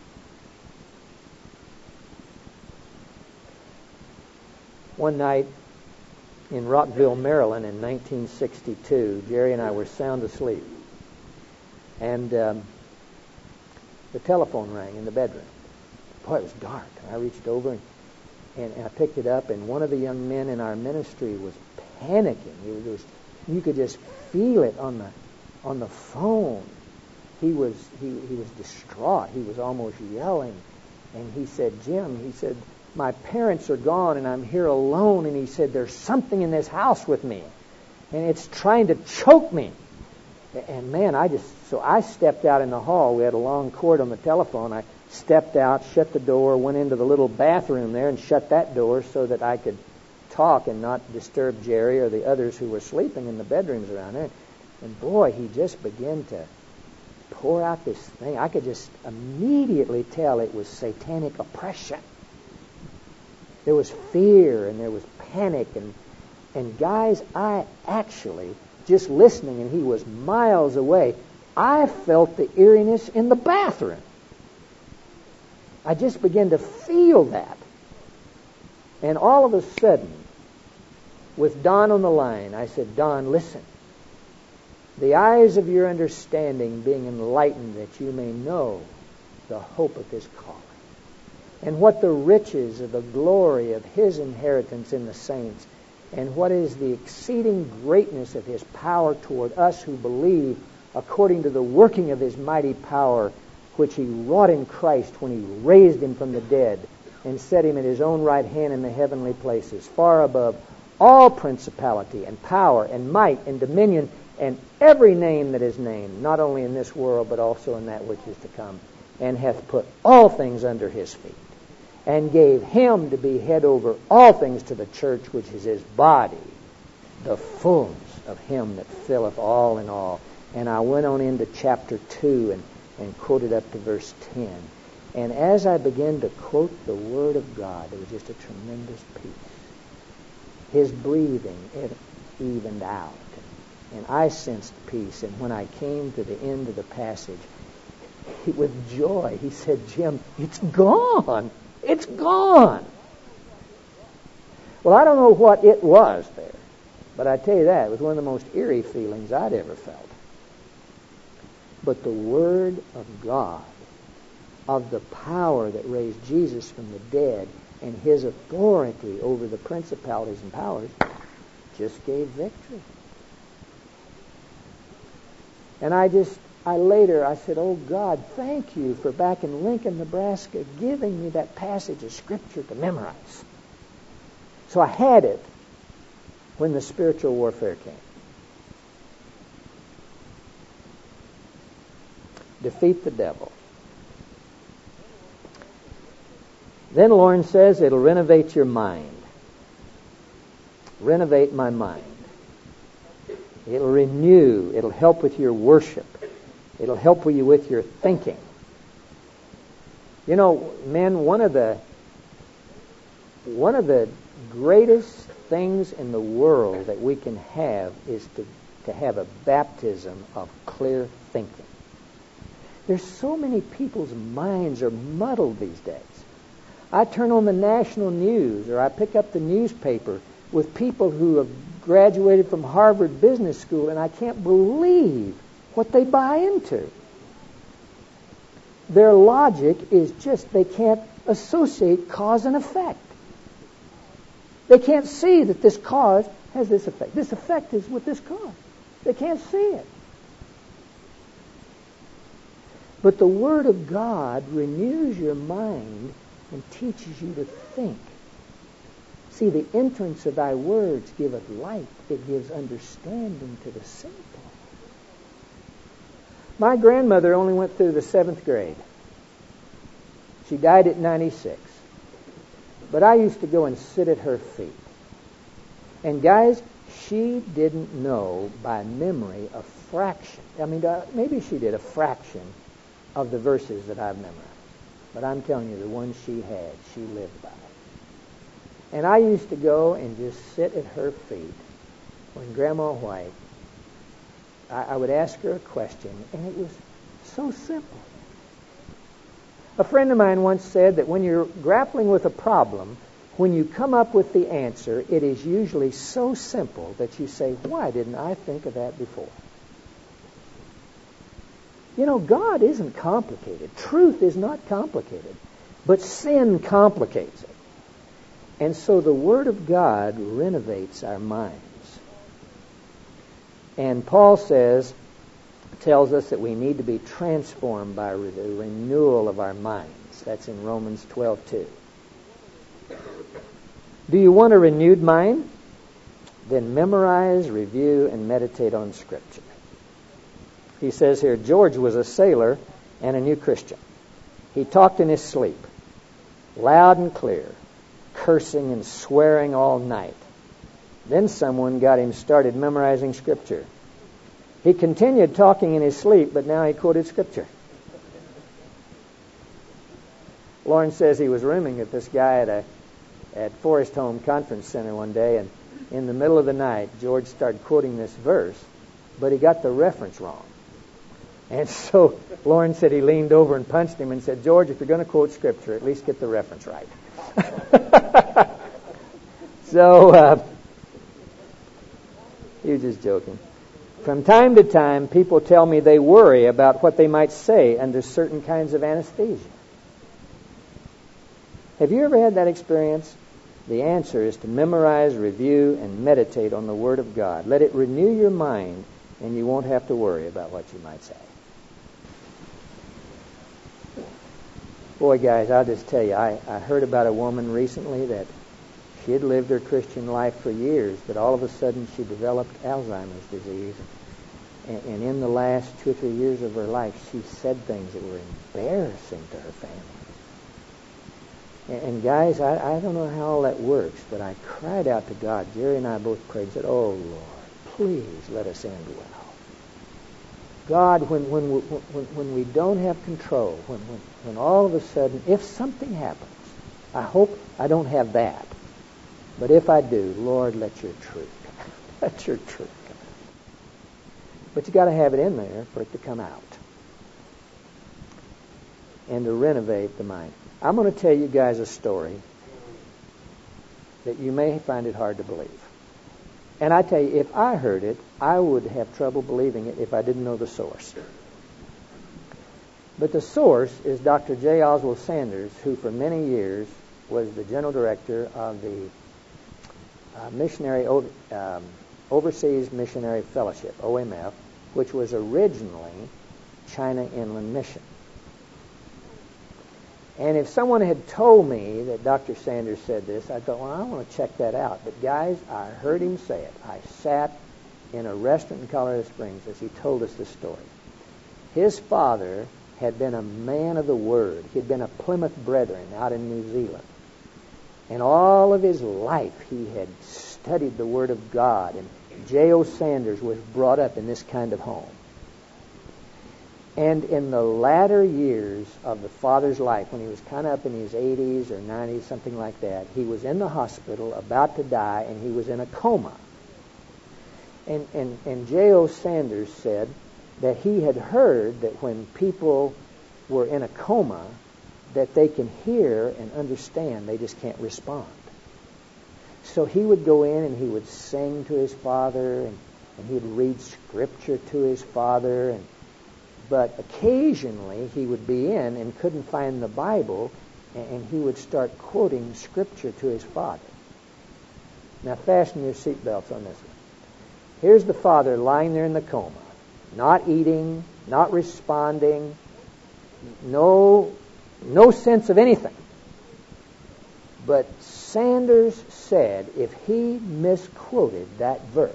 One night in Rockville, Maryland in 1962, Jerry and I were sound asleep. And the telephone rang in the bedroom. Boy, it was dark. I reached over and I picked it up, and one of the young men in our ministry was panicking. You could just feel it on the phone. He was distraught. He was almost yelling. And he said, Jim, he said, my parents are gone and I'm here alone. And he said, there's something in this house with me, and it's trying to choke me. And man, so I stepped out in the hall. We had a long cord on the telephone. I stepped out, shut the door, went into the little bathroom there and shut that door so that I could talk and not disturb Jerry or the others who were sleeping in the bedrooms around there. And boy, he just began to pour out this thing. I could just immediately tell it was satanic oppression. There was fear and there was panic. And guys, I actually, just listening, and he was miles away, I felt the eeriness in the bathroom. I just began to feel that. And all of a sudden, with Don on the line, I said, Don, listen. The eyes of your understanding being enlightened, that you may know the hope of his calling, and what the riches of the glory of his inheritance in the saints, and what is the exceeding greatness of his power toward us who believe, according to the working of his mighty power, which he wrought in Christ when he raised him from the dead and set him at his own right hand in the heavenly places, far above all principality and power and might and dominion and every name that is named, not only in this world but also in that which is to come, and hath put all things under his feet, and gave him to be head over all things to the church, which is his body, the fullness of him that filleth all in all. And I went on into chapter 2 and quoted up to verse 10. And as I began to quote the Word of God, there was just a tremendous peace. His breathing, it evened out. And I sensed peace. And when I came to the end of the passage, with joy, he said, Jim, it's gone. It's gone. Well, I don't know what it was there, but I tell you that, it was one of the most eerie feelings I'd ever felt. But the Word of God, of the power that raised Jesus from the dead, and his authority over the principalities and powers, just gave victory. And I said, oh God, thank you for back in Lincoln, Nebraska, giving me that passage of Scripture to memorize. So I had it when the spiritual warfare came. Defeat the devil. Then Lauren says it'll renovate your mind. Renovate my mind. It'll renew. It'll help with your worship. It'll help you with your thinking. You know, men, one of the greatest things in the world that we can have is to have a baptism of clear thinking. There's so many people's minds are muddled these days. I turn on the national news or I pick up the newspaper with people who have graduated from Harvard Business School, and I can't believe what they buy into. Their logic is just they can't associate cause and effect. They can't see that this cause has this effect. This effect is with this cause. They can't see it. But the Word of God renews your mind and teaches you to think. See, the entrance of thy words giveth light. It gives understanding to the simple. My grandmother only went through the 7th grade. She died at 96. But I used to go and sit at her feet. And guys, she didn't know by memory a fraction. Maybe she did a fraction of the verses that I've memorized. But I'm telling you, the ones she had, she lived by. And I used to go and just sit at her feet when Grandma White, I would ask her a question, and it was so simple. A friend of mine once said that when you're grappling with a problem, when you come up with the answer, it is usually so simple that you say, why didn't I think of that before? You know, God isn't complicated. Truth is not complicated. But sin complicates it. And so the Word of God renovates our minds. And Paul tells us that we need to be transformed by the renewal of our minds. That's in Romans 12:2. Do you want a renewed mind? Then memorize, review, and meditate on Scripture. He says here, George was a sailor and a new Christian. He talked in his sleep, loud and clear, cursing and swearing all night. Then someone got him started memorizing Scripture. He continued talking in his sleep, but now he quoted Scripture. Lauren says he was rooming with this guy at Forest Home Conference Center one day, and in the middle of the night, George started quoting this verse, but he got the reference wrong. And so Lauren said he leaned over and punched him and said, George, if you're going to quote Scripture, at least get the reference right. So, he was just joking. From time to time, people tell me they worry about what they might say under certain kinds of anesthesia. Have you ever had that experience? The answer is to memorize, review, and meditate on the Word of God. Let it renew your mind, and you won't have to worry about what you might say. Boy, guys, I'll just tell you, I heard about a woman recently that she had lived her Christian life for years, but all of a sudden she developed Alzheimer's disease. And in the last 2 or 3 years of her life, she said things that were embarrassing to her family. And guys, I don't know how all that works, but I cried out to God. Jerry and I both prayed and said, oh, Lord, please let us end well. God, when we don't have control, when all of a sudden, if something happens, I hope I don't have that. But if I do, Lord, let your truth come out. Let your truth come out. But you got to have it in there for it to come out. And to renovate the mind. I'm going to tell you guys a story that you may find it hard to believe. And I tell you, if I heard it, I would have trouble believing it if I didn't know the source. But the source is Dr. J. Oswald Sanders, who for many years was the general director of the Overseas Missionary Fellowship, OMF, which was originally China Inland Mission. And if someone had told me that Dr. Sanders said this, I thought, well, I want to check that out. But guys, I heard him say it. I sat in a restaurant in Colorado Springs as he told us this story. His father had been a man of the Word. He had been a Plymouth Brethren out in New Zealand. And all of his life he had studied the Word of God. And J.O. Sanders was brought up in this kind of home. And in the latter years of the father's life, when he was kind of up in his 80s or 90s, something like that, he was in the hospital about to die, and he was in a coma. And J.O. Sanders said that he had heard that when people were in a coma, that they can hear and understand, they just can't respond. So he would go in and he would sing to his father, and he would read scripture to his father, but occasionally he would be in and couldn't find the Bible, and he would start quoting scripture to his father. Now fasten your seatbelts on this one. Here's the father lying there in the coma, not eating, not responding, no sense of anything. But Sanders said if he misquoted that verse,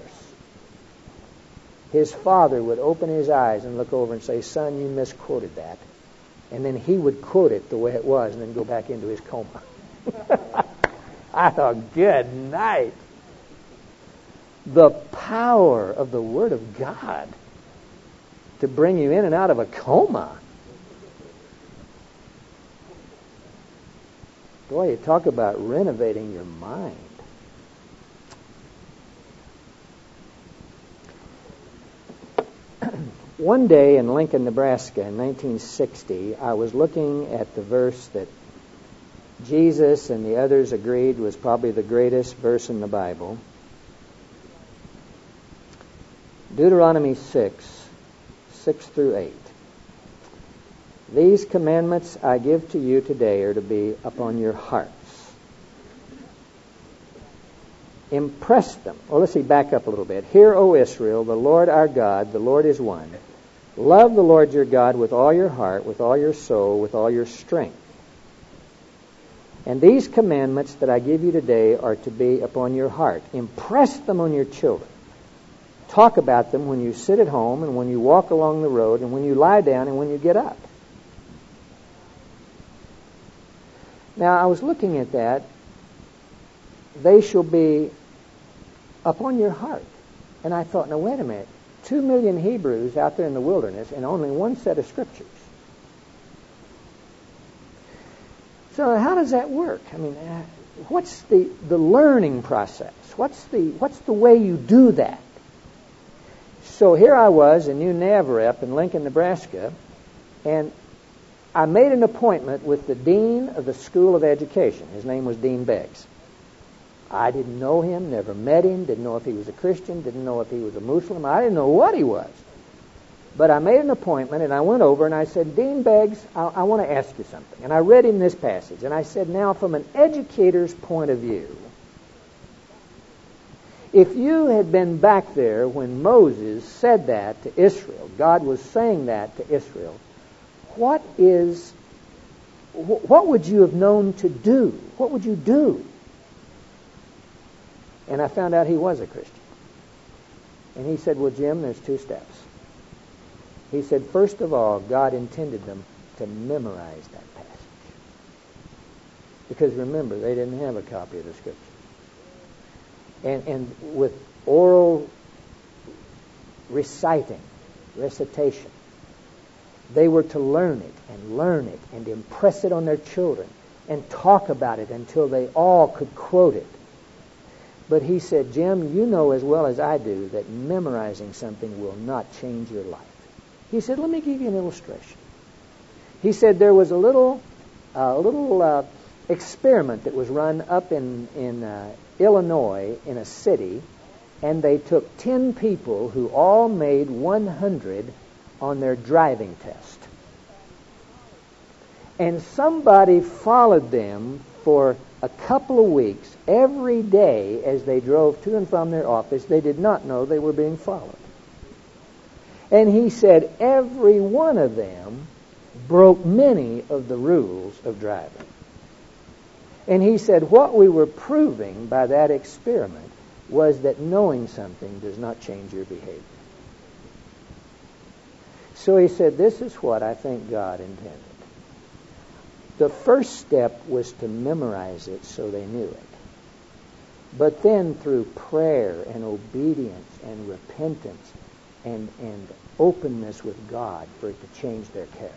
his father would open his eyes and look over and say, "Son, you misquoted that." And then he would quote it the way it was and then go back into his coma. I thought, good night. The power of the Word of God to bring you in and out of a coma. Boy, you talk about renovating your mind. One day in Lincoln, Nebraska in 1960, I was looking at the verse that Jesus and the others agreed was probably the greatest verse in the Bible. Deuteronomy 6:6-8. These commandments I give to you today are to be upon your hearts. Impress them. Well, let's see, back up a little bit. Hear, O Israel, the Lord our God, the Lord is one. Love the Lord your God with all your heart, with all your soul, with all your strength. And these commandments that I give you today are to be upon your heart. Impress them on your children. Talk about them when you sit at home and when you walk along the road and when you lie down and when you get up. Now, I was looking at that. They shall be upon your heart. And I thought, now wait a minute. 2 million Hebrews out there in the wilderness and only one set of scriptures. So how does that work? I mean, what's the learning process? What's the way you do that? So here I was, a new NAV rep in Lincoln, Nebraska, and I made an appointment with the dean of the School of Education. His name was Dean Beggs. I didn't know him, never met him, didn't know if he was a Christian, didn't know if he was a Muslim. I didn't know what he was. But I made an appointment, and I went over, and I said, Dean Beggs, I want to ask you something. And I read him this passage, and I said, now, from an educator's point of view, if you had been back there when Moses said that to Israel, God was saying that to Israel, what would you have known to do? What would you do? And I found out he was a Christian. And he said, well, Jim, there's 2 steps. He said, first of all, God intended them to memorize that passage. Because remember, they didn't have a copy of the Scripture. And with oral recitation, they were to learn it and impress it on their children and talk about it until they all could quote it. But he said, Jim, you know as well as I do that memorizing something will not change your life. He said, let me give you an illustration. He said there was a little experiment that was run up in Illinois in a city, and they took 10 people who all made 100 on their driving test. And somebody followed them for a couple of weeks every day as they drove to and from their office. They did not know they were being followed. And he said every one of them broke many of the rules of driving. And he said what we were proving by that experiment was that knowing something does not change your behavior. So he said, this is what I think God intended. The first step was to memorize it so they knew it. But then through prayer and obedience and repentance and openness with God for it to change their character.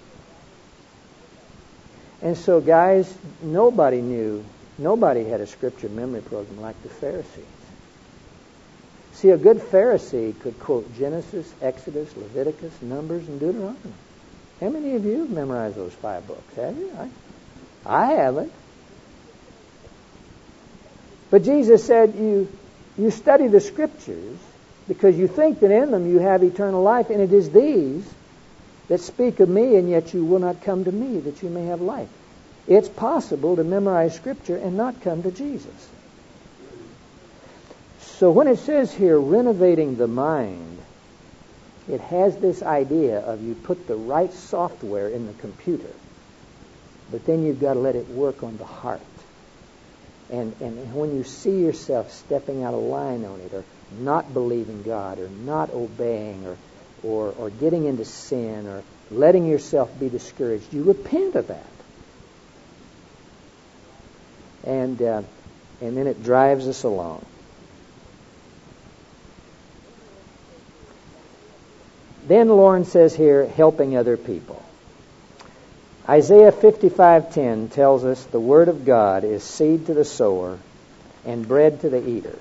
And so, guys, nobody had a scripture memory program like the Pharisees. See, a good Pharisee could quote Genesis, Exodus, Leviticus, Numbers, and Deuteronomy. How many of you have memorized those 5 books? Have you? I haven't. But Jesus said you study the Scriptures because you think that in them you have eternal life, and it is these that speak of me, and yet you will not come to me that you may have life. It's possible to memorize Scripture and not come to Jesus. So when it says here, renovating the mind, it has this idea of you put the right software in the computer, but then you've got to let it work on the heart. And when you see yourself stepping out of line on it, or not believing God, or not obeying, or getting into sin, or letting yourself be discouraged, you repent of that. And then it drives us along. Then Lauren says here, helping other people. Isaiah 55:10 tells us the Word of God is seed to the sower and bread to the eater.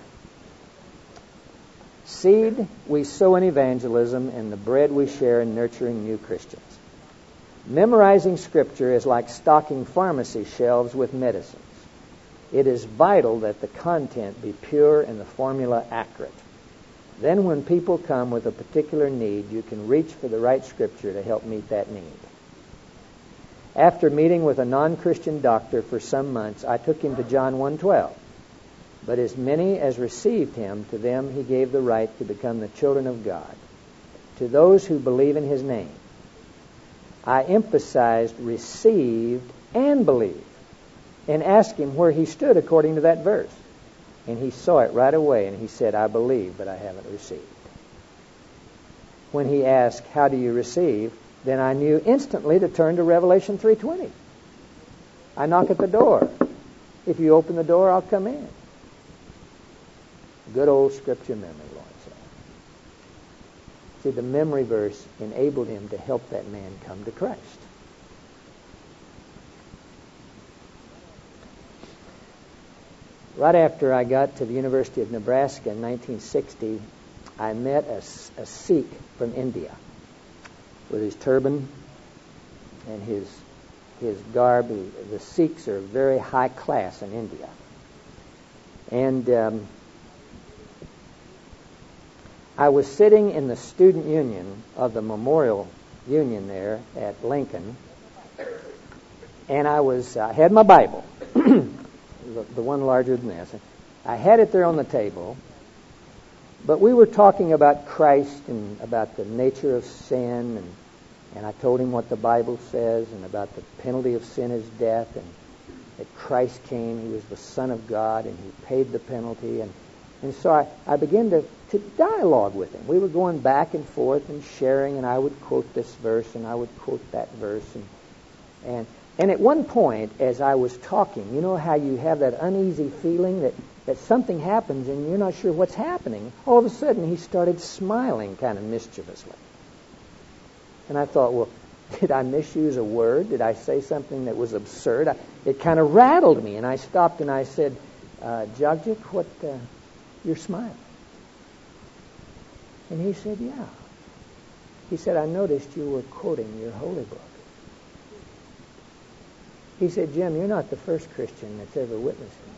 Seed we sow in evangelism, and the bread we share in nurturing new Christians. Memorizing Scripture is like stocking pharmacy shelves with medicines. It is vital that the content be pure and the formula accurate. Then when people come with a particular need, you can reach for the right Scripture to help meet that need. After meeting with a non-Christian doctor for some months, I took him to John 1:12. But as many as received him, to them he gave the right to become the children of God, to those who believe in his name. I emphasized received and believed, and asked him where he stood according to that verse. And he saw it right away, and he said, I believe, but I haven't received. When he asked, how do you receive? Then I knew instantly to turn to Revelation 3:20. I knock at the door. If you open the door, I'll come in. Good old Scripture memory, Lord said. See, the memory verse enabled him to help that man come to Christ. Right after I got to the University of Nebraska in 1960, I met a Sikh from India with his turban and his garb. The Sikhs are very high class in India. And I was sitting in the student union of the Memorial Union there at Lincoln, and I had my Bible, the one larger than this. I had it there on the table, but we were talking about Christ and about the nature of sin, and I told him what the Bible says and about the penalty of sin is death, and that Christ came, he was the Son of God, and he paid the penalty, and so I began to dialogue with him. We were going back and forth and sharing, and I would quote this verse and I would quote that verse, and at one point, as I was talking, you know how you have that uneasy feeling that something happens and you're not sure what's happening. All of a sudden, he started smiling kind of mischievously. And I thought, well, did I misuse a word? Did I say something that was absurd? It kind of rattled me, and I stopped and I said, Jagjik, what, you're smiling? And he said, yeah. He said, I noticed you were quoting your holy book. He said, Jim, you're not the first Christian that's ever witnessed to me.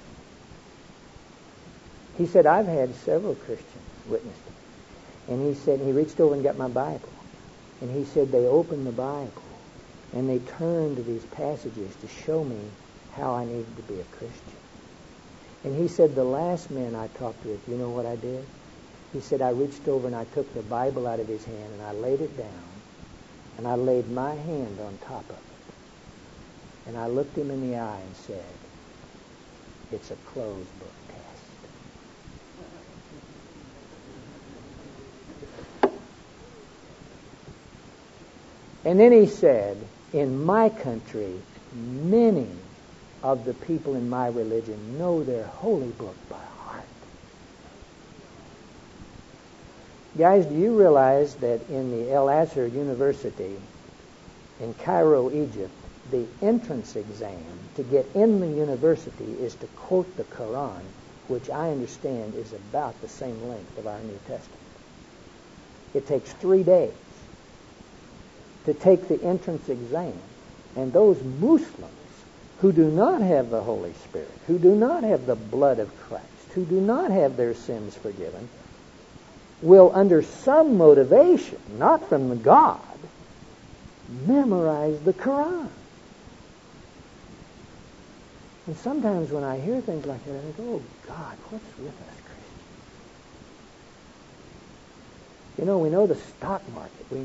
He said, I've had several Christians witness to me. And he said, he reached over and got my Bible. And he said, they opened the Bible and they turned to these passages to show me how I needed to be a Christian. And he said, the last man I talked with, you know what I did? He said, I reached over and I took the Bible out of his hand and I laid it down and I laid my hand on top of it. And I looked him in the eye and said, it's a closed book test. And then he said, in my country, many of the people in my religion know their holy book by heart. Guys, do you realize that in the El Azhar University in Cairo, Egypt, the entrance exam to get in the university is to quote the Quran which I understand is about the same length of our New Testament. It takes 3 days to take the entrance exam. And those Muslims who do not have the Holy Spirit, who do not have the blood of Christ, who do not have their sins forgiven, will, under some motivation, not from the God, memorize the Quran. And sometimes when I hear things like that, I think, oh God, what's with us Christians? You know, we know the stock market. We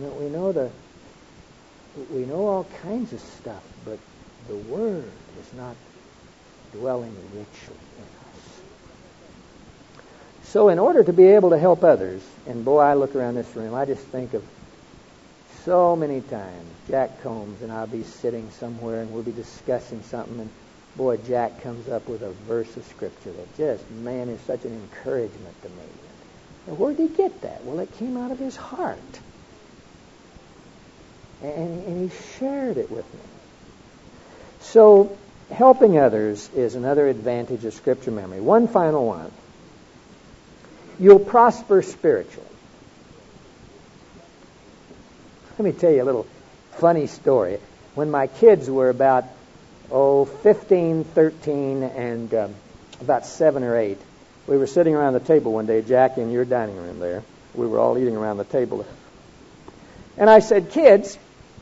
know all kinds of stuff, but the Word is not dwelling richly in us. So in order to be able to help others, and boy, I look around this room, I just think of so many times Jack Combs and I'll be sitting somewhere and we'll be discussing something, and boy, Jack comes up with a verse of Scripture that just, man, is such an encouragement to me. And where did he get that? Well, it came out of his heart. And he shared it with me. So, helping others is another advantage of Scripture memory. One final one. You'll prosper spiritually. Let me tell you a little funny story. When my kids were about 15, 13, and about 7 or 8, we were sitting around the table one day, Jack, in your dining room there. We were all eating around the table. And I said, kids,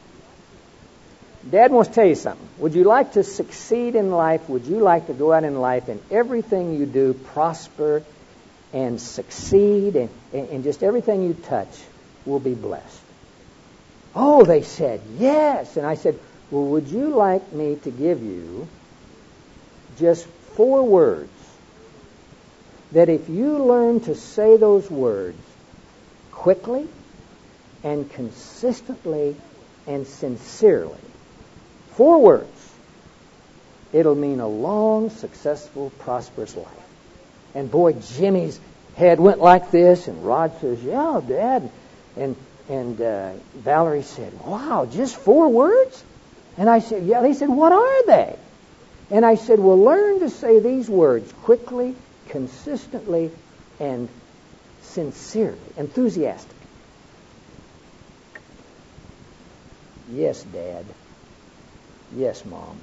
Dad wants to tell you something. Would you like to succeed in life? Would you like to go out in life and everything you do prosper and succeed, and just everything you touch will be blessed? Oh, they said, yes. And I said, well, would you like me to give you just 4 words that if you learn to say those words quickly and consistently and sincerely, 4 words, it'll mean a long, successful, prosperous life? And boy, Jimmy's head went like this, and Rod says, yeah, Dad. And Valerie said, wow, just 4 words? And I said, yeah. They said, what are they? And I said, well, learn to say these words quickly, consistently, and sincerely, enthusiastic. Yes, Dad. Yes, Mom.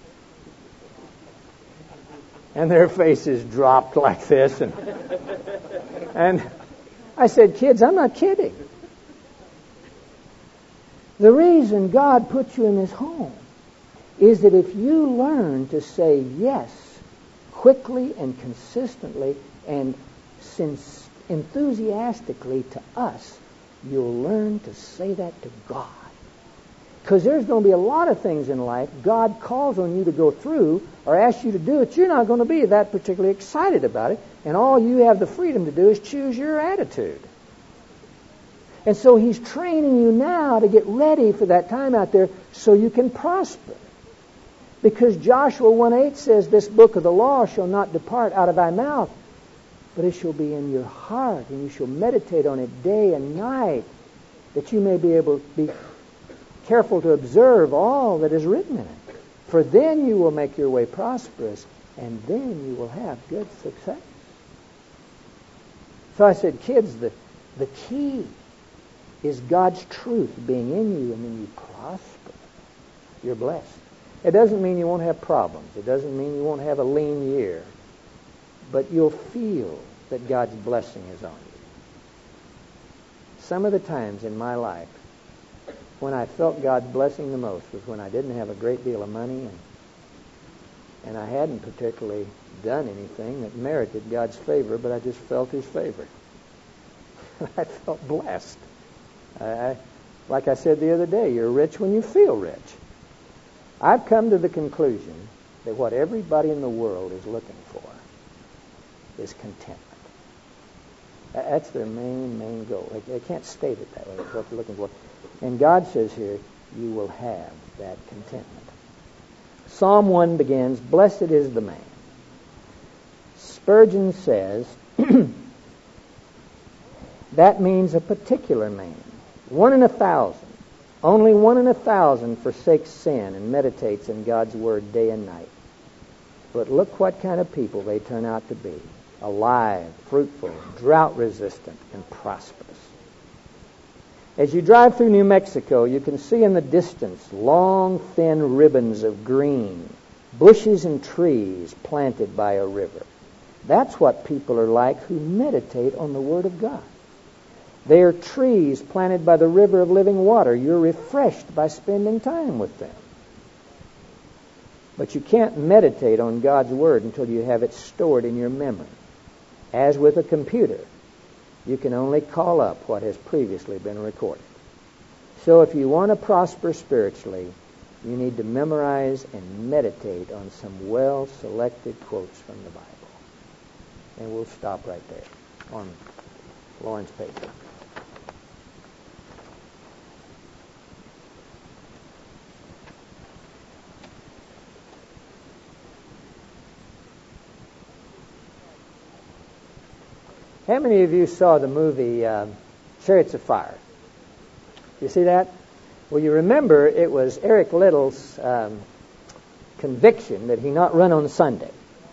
And their faces dropped like this. And I said, kids, I'm not kidding. The reason God put you in this home is that if you learn to say yes quickly and consistently and enthusiastically to us, you'll learn to say that to God. Because there's going to be a lot of things in life God calls on you to go through or asks you to do it. You're not going to be that particularly excited about it. And all you have the freedom to do is choose your attitude. And so He's training you now to get ready for that time out there so you can prosper. Because Joshua 1:8 says, this book of the law shall not depart out of thy mouth, but it shall be in your heart, and you shall meditate on it day and night, that you may be able to be careful to observe all that is written in it. For then you will make your way prosperous, and then you will have good success. So I said, kids, the key is God's truth being in you, and then you prosper. You're blessed. It doesn't mean you won't have problems. It doesn't mean you won't have a lean year. But you'll feel that God's blessing is on you. Some of the times in my life when I felt God's blessing the most was when I didn't have a great deal of money and I hadn't particularly done anything that merited God's favor, but I just felt His favor. I felt blessed. Like I said the other day, you're rich when you feel rich. I've come to the conclusion that what everybody in the world is looking for is contentment. That's their main goal. They can't state it that way. It's what they're looking for. And God says here, you will have that contentment. Psalm 1 begins, blessed is the man. Spurgeon says, that means a particular man. 1 in 1,000. Only 1 in 1,000 forsakes sin and meditates in God's Word day and night. But look what kind of people they turn out to be. alive, fruitful, drought-resistant, and prosperous. As you drive through New Mexico, you can see in the distance long, thin ribbons of green, bushes and trees planted by a river. That's what people are like who meditate on the Word of God. They are trees planted by the river of living water. You're refreshed by spending time with them. But you can't meditate on God's Word until you have it stored in your memory. As with a computer, you can only call up what has previously been recorded. So if you want to prosper spiritually, you need to memorize and meditate on some well-selected quotes from the Bible. And we'll stop right there on Lauren's paper. How many of you saw the movie Chariots of Fire? You see that? Well, you remember it was Eric Little's conviction that he not run on Sunday.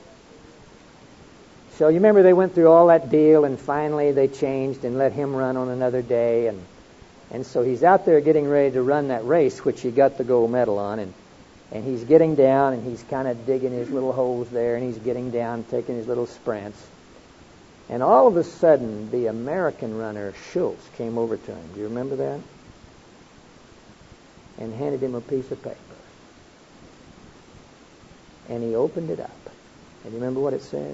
So you remember they went through all that deal, and finally they changed and let him run on another day. And so he's out there getting ready to run that race, which he got the gold medal on. And he's getting down, and he's kind of digging his little holes there, and he's getting down, taking his little sprints. And all of a sudden, the American runner, Schultz, came over to him. Do you remember that? And handed him a piece of paper. And he opened it up. And you remember what it said?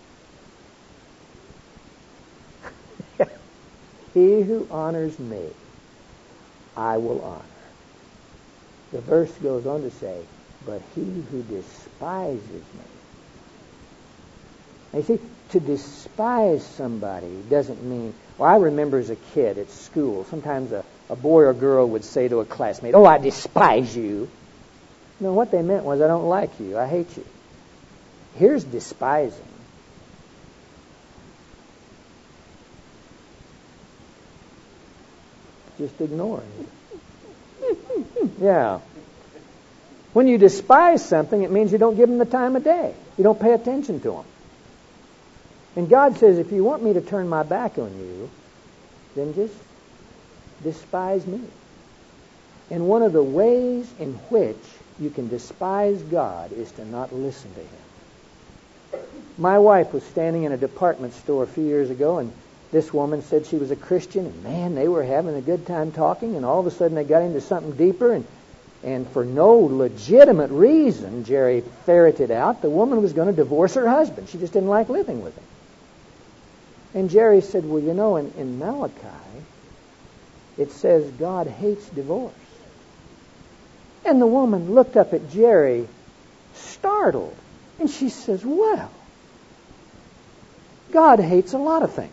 He who honors me, I will honor. The verse goes on to say, but he who despises me. Now, you see, to despise somebody doesn't mean... Well, I remember as a kid at school, sometimes a boy or girl would say to a classmate, oh, I despise you. No, what they meant was, I don't like you, I hate you. Here's despising. Just ignoring it. Yeah. When you despise something, it means you don't give them the time of day. You don't pay attention to them. And God says, if you want me to turn my back on you, then just despise me. And one of the ways in which you can despise God is to not listen to Him. My wife was standing in a department store a few years ago, and this woman said she was a Christian, and man, they were having a good time talking, and all of a sudden they got into something deeper, and for no legitimate reason, Jerry ferreted out, the woman was going to divorce her husband. She just didn't like living with him. And Jerry said, well, you know, in Malachi, it says God hates divorce. And the woman looked up at Jerry, startled, and she says, well, God hates a lot of things.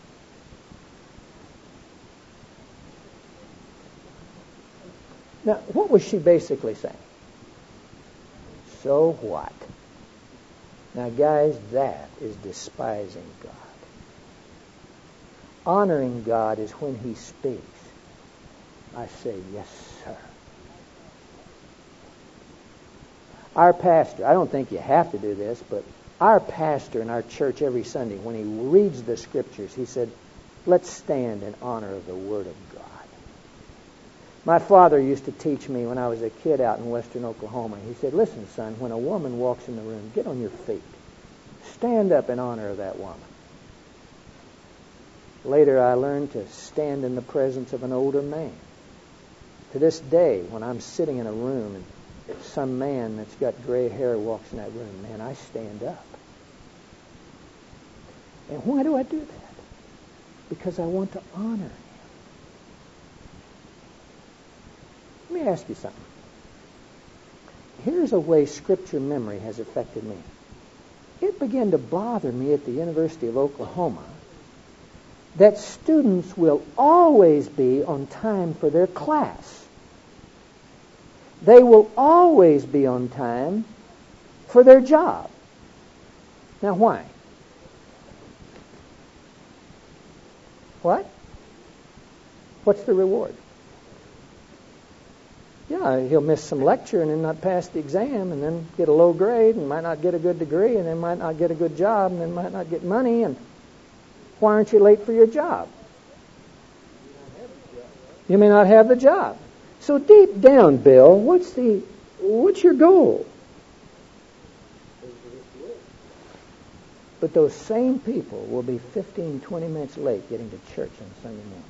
Now, what was she basically saying? So what? Now, guys, that is despising God. Honoring God is when He speaks, I say, yes, sir. Our pastor, I don't think you have to do this, but our pastor in our church every Sunday, when he reads the Scriptures, he said, let's stand in honor of the Word of God. My father used to teach me when I was a kid out in western Oklahoma. He said, listen, son, when a woman walks in the room, get on your feet. Stand up in honor of that woman. Later, I learned to stand in the presence of an older man. To this day, when I'm sitting in a room and some man that's got gray hair walks in that room, man, I stand up. And why do I do that? Because I want to honor him. Let me ask you something. Here's a way Scripture memory has affected me. It began to bother me at the University of Oklahoma that students will always be on time for their class. They will always be on time for their job. Now, why? What? What's the reward? Yeah, he'll miss some lecture and then not pass the exam and then get a low grade and might not get a good degree and then might not get a good job and then might not get money. And why aren't you late for your job? You may not have the job. So deep down, Bill, what's your goal? But those same people will be 15, 20 minutes late getting to church on Sunday morning.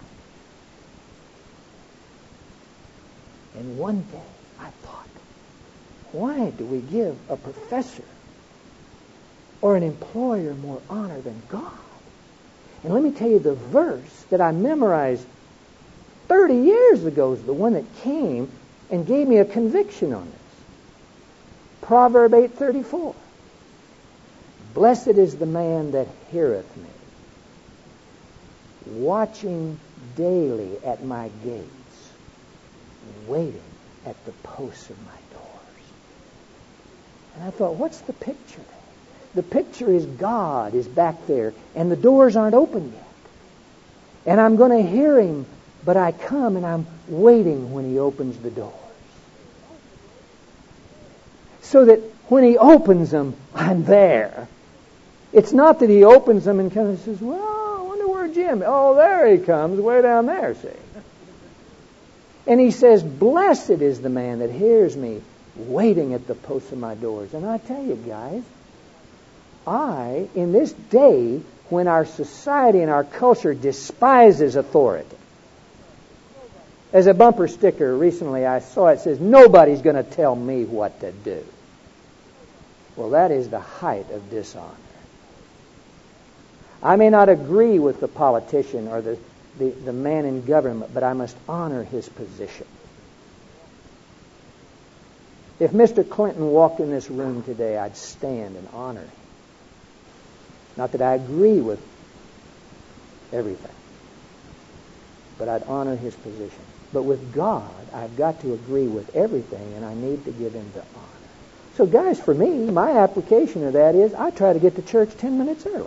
And one day I thought, why do we give a professor or an employer more honor than God? And let me tell you, the verse that I memorized 30 years ago is the one that came and gave me a conviction on this. Proverb 8:34. Blessed is the man that heareth me, watching daily at my gates, waiting at the posts of my doors. And I thought, what's the picture? The picture is God is back there, and the doors aren't open yet. And I'm going to hear Him, but I come and I'm waiting when He opens the doors. So that when He opens them, I'm there. It's not that He opens them and kind of says, well, I wonder where Jim is. Oh, there He comes, way down there, see. And He says, blessed is the man that hears me, waiting at the posts of my doors. And I tell you guys, in this day when our society and our culture despises authority, as a bumper sticker recently I saw, it says, nobody's going to tell me what to do. Well, that is the height of dishonor. I may not agree with the politician or the man in government, but I must honor his position. If Mr. Clinton walked in this room today, I'd stand and honor him. Not that I agree with everything, but I'd honor his position. But with God, I've got to agree with everything, and I need to give Him the honor. So guys, for me, my application of that is I try to get to church 10 minutes early.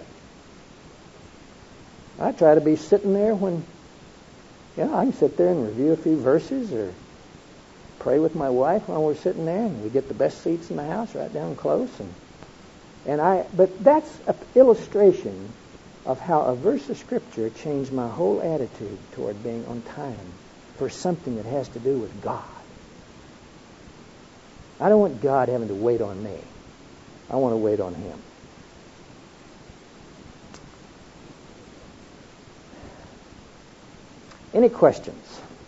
I try to be sitting there when, I can sit there and review a few verses or pray with my wife while we're sitting there, and we get the best seats in the house right down close. But that's an illustration of how a verse of Scripture changed my whole attitude toward being on time for something that has to do with God. I don't want God having to wait on me. I want to wait on Him. Any questions?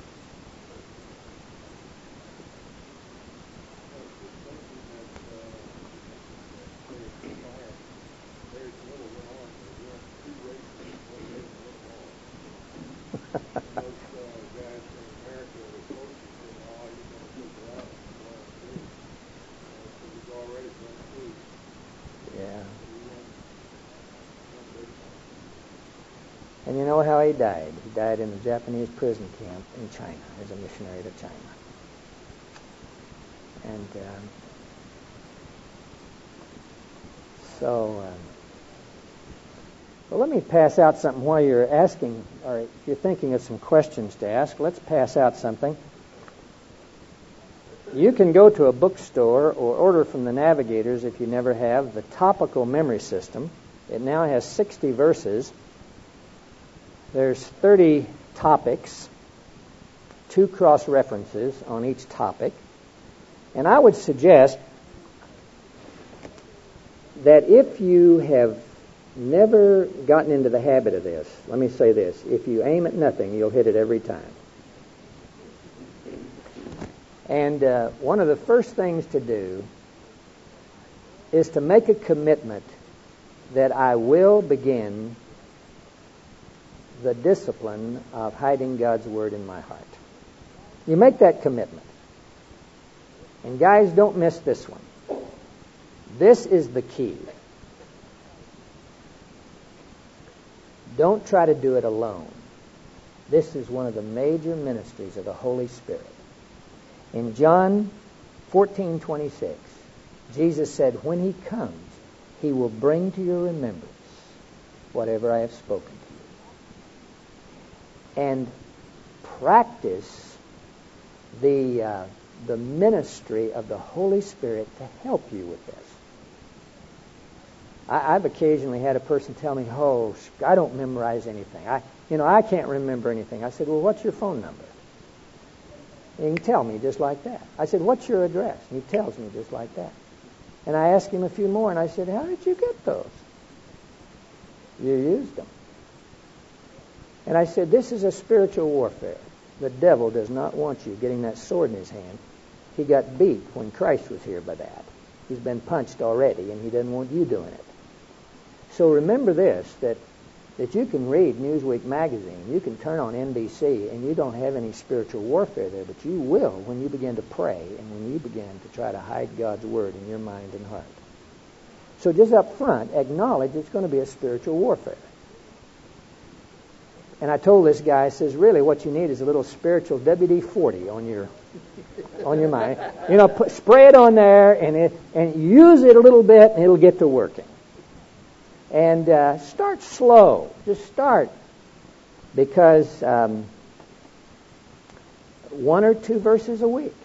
And you know how he died? He died in a Japanese prison camp in China as a missionary to China. And well, let me pass out something while you're asking, or if you're thinking of some questions to ask. Let's pass out something. You can go to a bookstore or order from the Navigators, if you never have, the Topical Memory System. It now has 60 verses. There's 30 topics, 2 cross-references on each topic. And I would suggest that if you have never gotten into the habit of this, let me say this, if you aim at nothing, you'll hit it every time. And one of the first things to do is to make a commitment that I will begin the discipline of hiding God's Word in my heart. You make that commitment. And guys, don't miss this one. This is the key. Don't try to do it alone. This is one of the major ministries of the Holy Spirit. In John 14:26, Jesus said, when He comes, He will bring to your remembrance whatever I have spoken to you. And practice the the ministry of the Holy Spirit to help you with this. I've occasionally had a person tell me, "Oh, I don't memorize anything. I can't remember anything." I said, "Well, what's your phone number?" And he can tell me just like that. I said, "What's your address?" And he tells me just like that. And I asked him a few more, and I said, "How did you get those?" "You used them." And I said, "This is a spiritual warfare. The devil does not want you getting that sword in his hand. He got beat when Christ was here by that. He's been punched already, and he doesn't want you doing it. So remember this, that you can read Newsweek magazine, you can turn on NBC, and you don't have any spiritual warfare there, but you will when you begin to pray and when you begin to try to hide God's Word in your mind and heart. So just up front, acknowledge it's going to be a spiritual warfare. And I told this guy, I says, really what you need is a little spiritual WD-40 on your mind. Spray it on there and use it a little bit, and it'll get to working. And start slow. Just start. Because 1 or 2 verses a week.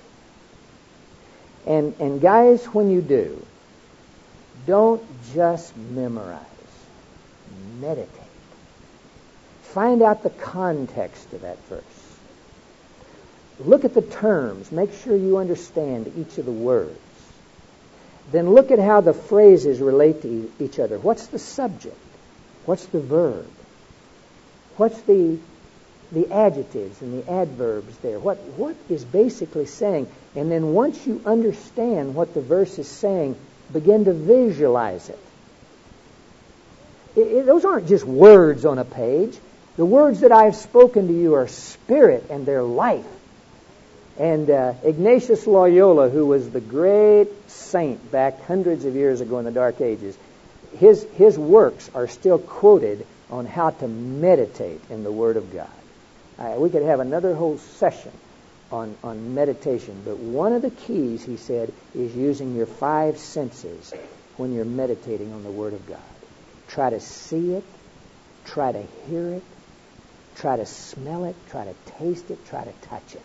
And guys, when you do, don't just memorize. Meditate. Find out the context of that verse. Look at the terms. Make sure you understand each of the words. Then look at how the phrases relate to each other. What's the subject? What's the verb? What's the adjectives and the adverbs there? What is basically saying? And then once you understand what the verse is saying, begin to visualize it. Those aren't just words on a page. The words that I've spoken to you are spirit and they're life. And Ignatius Loyola, who was the great saint back hundreds of years ago in the Dark Ages, his works are still quoted on how to meditate in the Word of God. We could have another whole session on meditation, but one of the keys, he said, is using your 5 senses when you're meditating on the Word of God. Try to see it, try to hear it, try to smell it, try to taste it, try to touch it.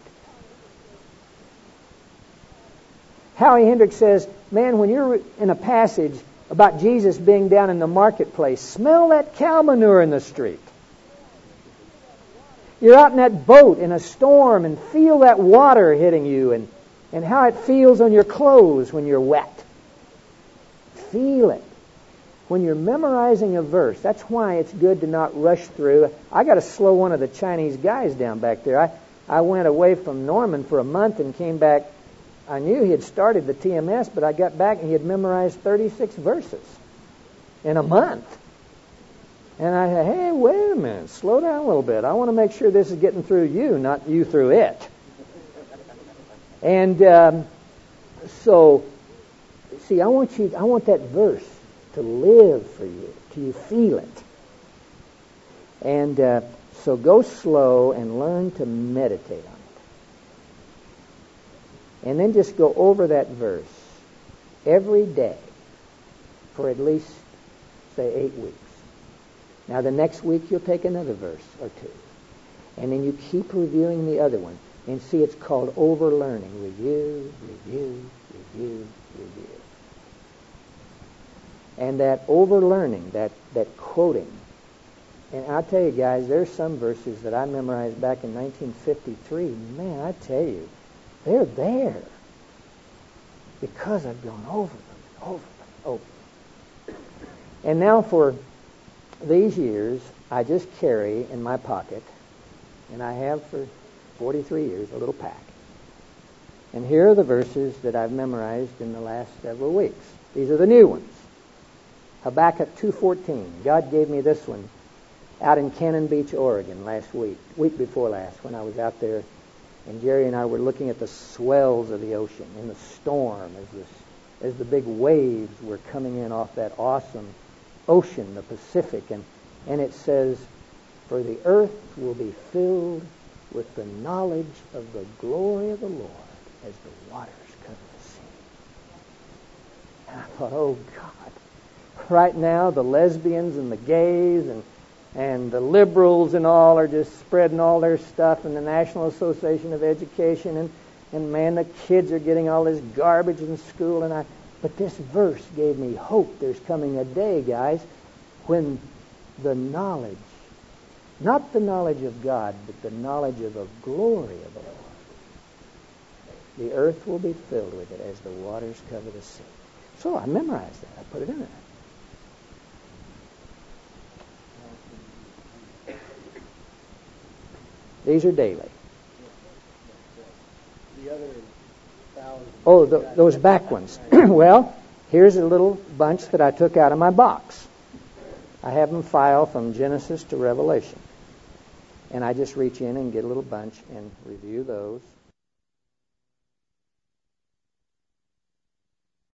Howie Hendricks says, man, when you're in a passage about Jesus being down in the marketplace, smell that cow manure in the street. You're out in that boat in a storm and feel that water hitting you and how it feels on your clothes when you're wet. Feel it. When you're memorizing a verse, that's why it's good to not rush through. I got to slow one of the Chinese guys down back there. I went away from Norman for a month and came back. I knew he had started the TMS, but I got back and he had memorized 36 verses in a month. And I said, hey, wait a minute, slow down a little bit. I want to make sure this is getting through you, not you through it. And so, see, I want that verse to live for you, till you feel it. And so go slow and learn to meditate on it. And then just go over that verse every day for at least, say, 8 weeks. Now, the next week, you'll take another verse or 2. And then you keep reviewing the other one. And see, it's called overlearning. Review, review, review, review. And that overlearning, that quoting. And I'll tell you, guys, there's some verses that I memorized back in 1953. Man, I tell you, they're there because I've gone over them, over them, over them. And now for these years, I just carry in my pocket, and I have for 43 years, a little pack. And here are the verses that I've memorized in the last several weeks. These are the new ones. Habakkuk 2:14. God gave me this one out in Cannon Beach, Oregon week before last, when I was out there. And Jerry and I were looking at the swells of the ocean in the storm as the big waves were coming in off that awesome ocean, the Pacific. And it says, for the earth will be filled with the knowledge of the glory of the Lord as the waters cover the sea. And I thought, oh God, right now the lesbians and the gays and the liberals and all are just spreading all their stuff in the National Association of Education. And man, the kids are getting all this garbage in school, but this verse gave me hope. There's coming a day, guys, when the knowledge, not the knowledge of God, but the knowledge of the glory of the Lord, the earth will be filled with it as the waters cover the sea. So I memorized that. I put it in there. These are daily.
The other 1,000.
Oh, those back ones. Well, here's a little bunch that I took out of my box. I have them filed from Genesis to Revelation. And I just reach in and get a little bunch and review those.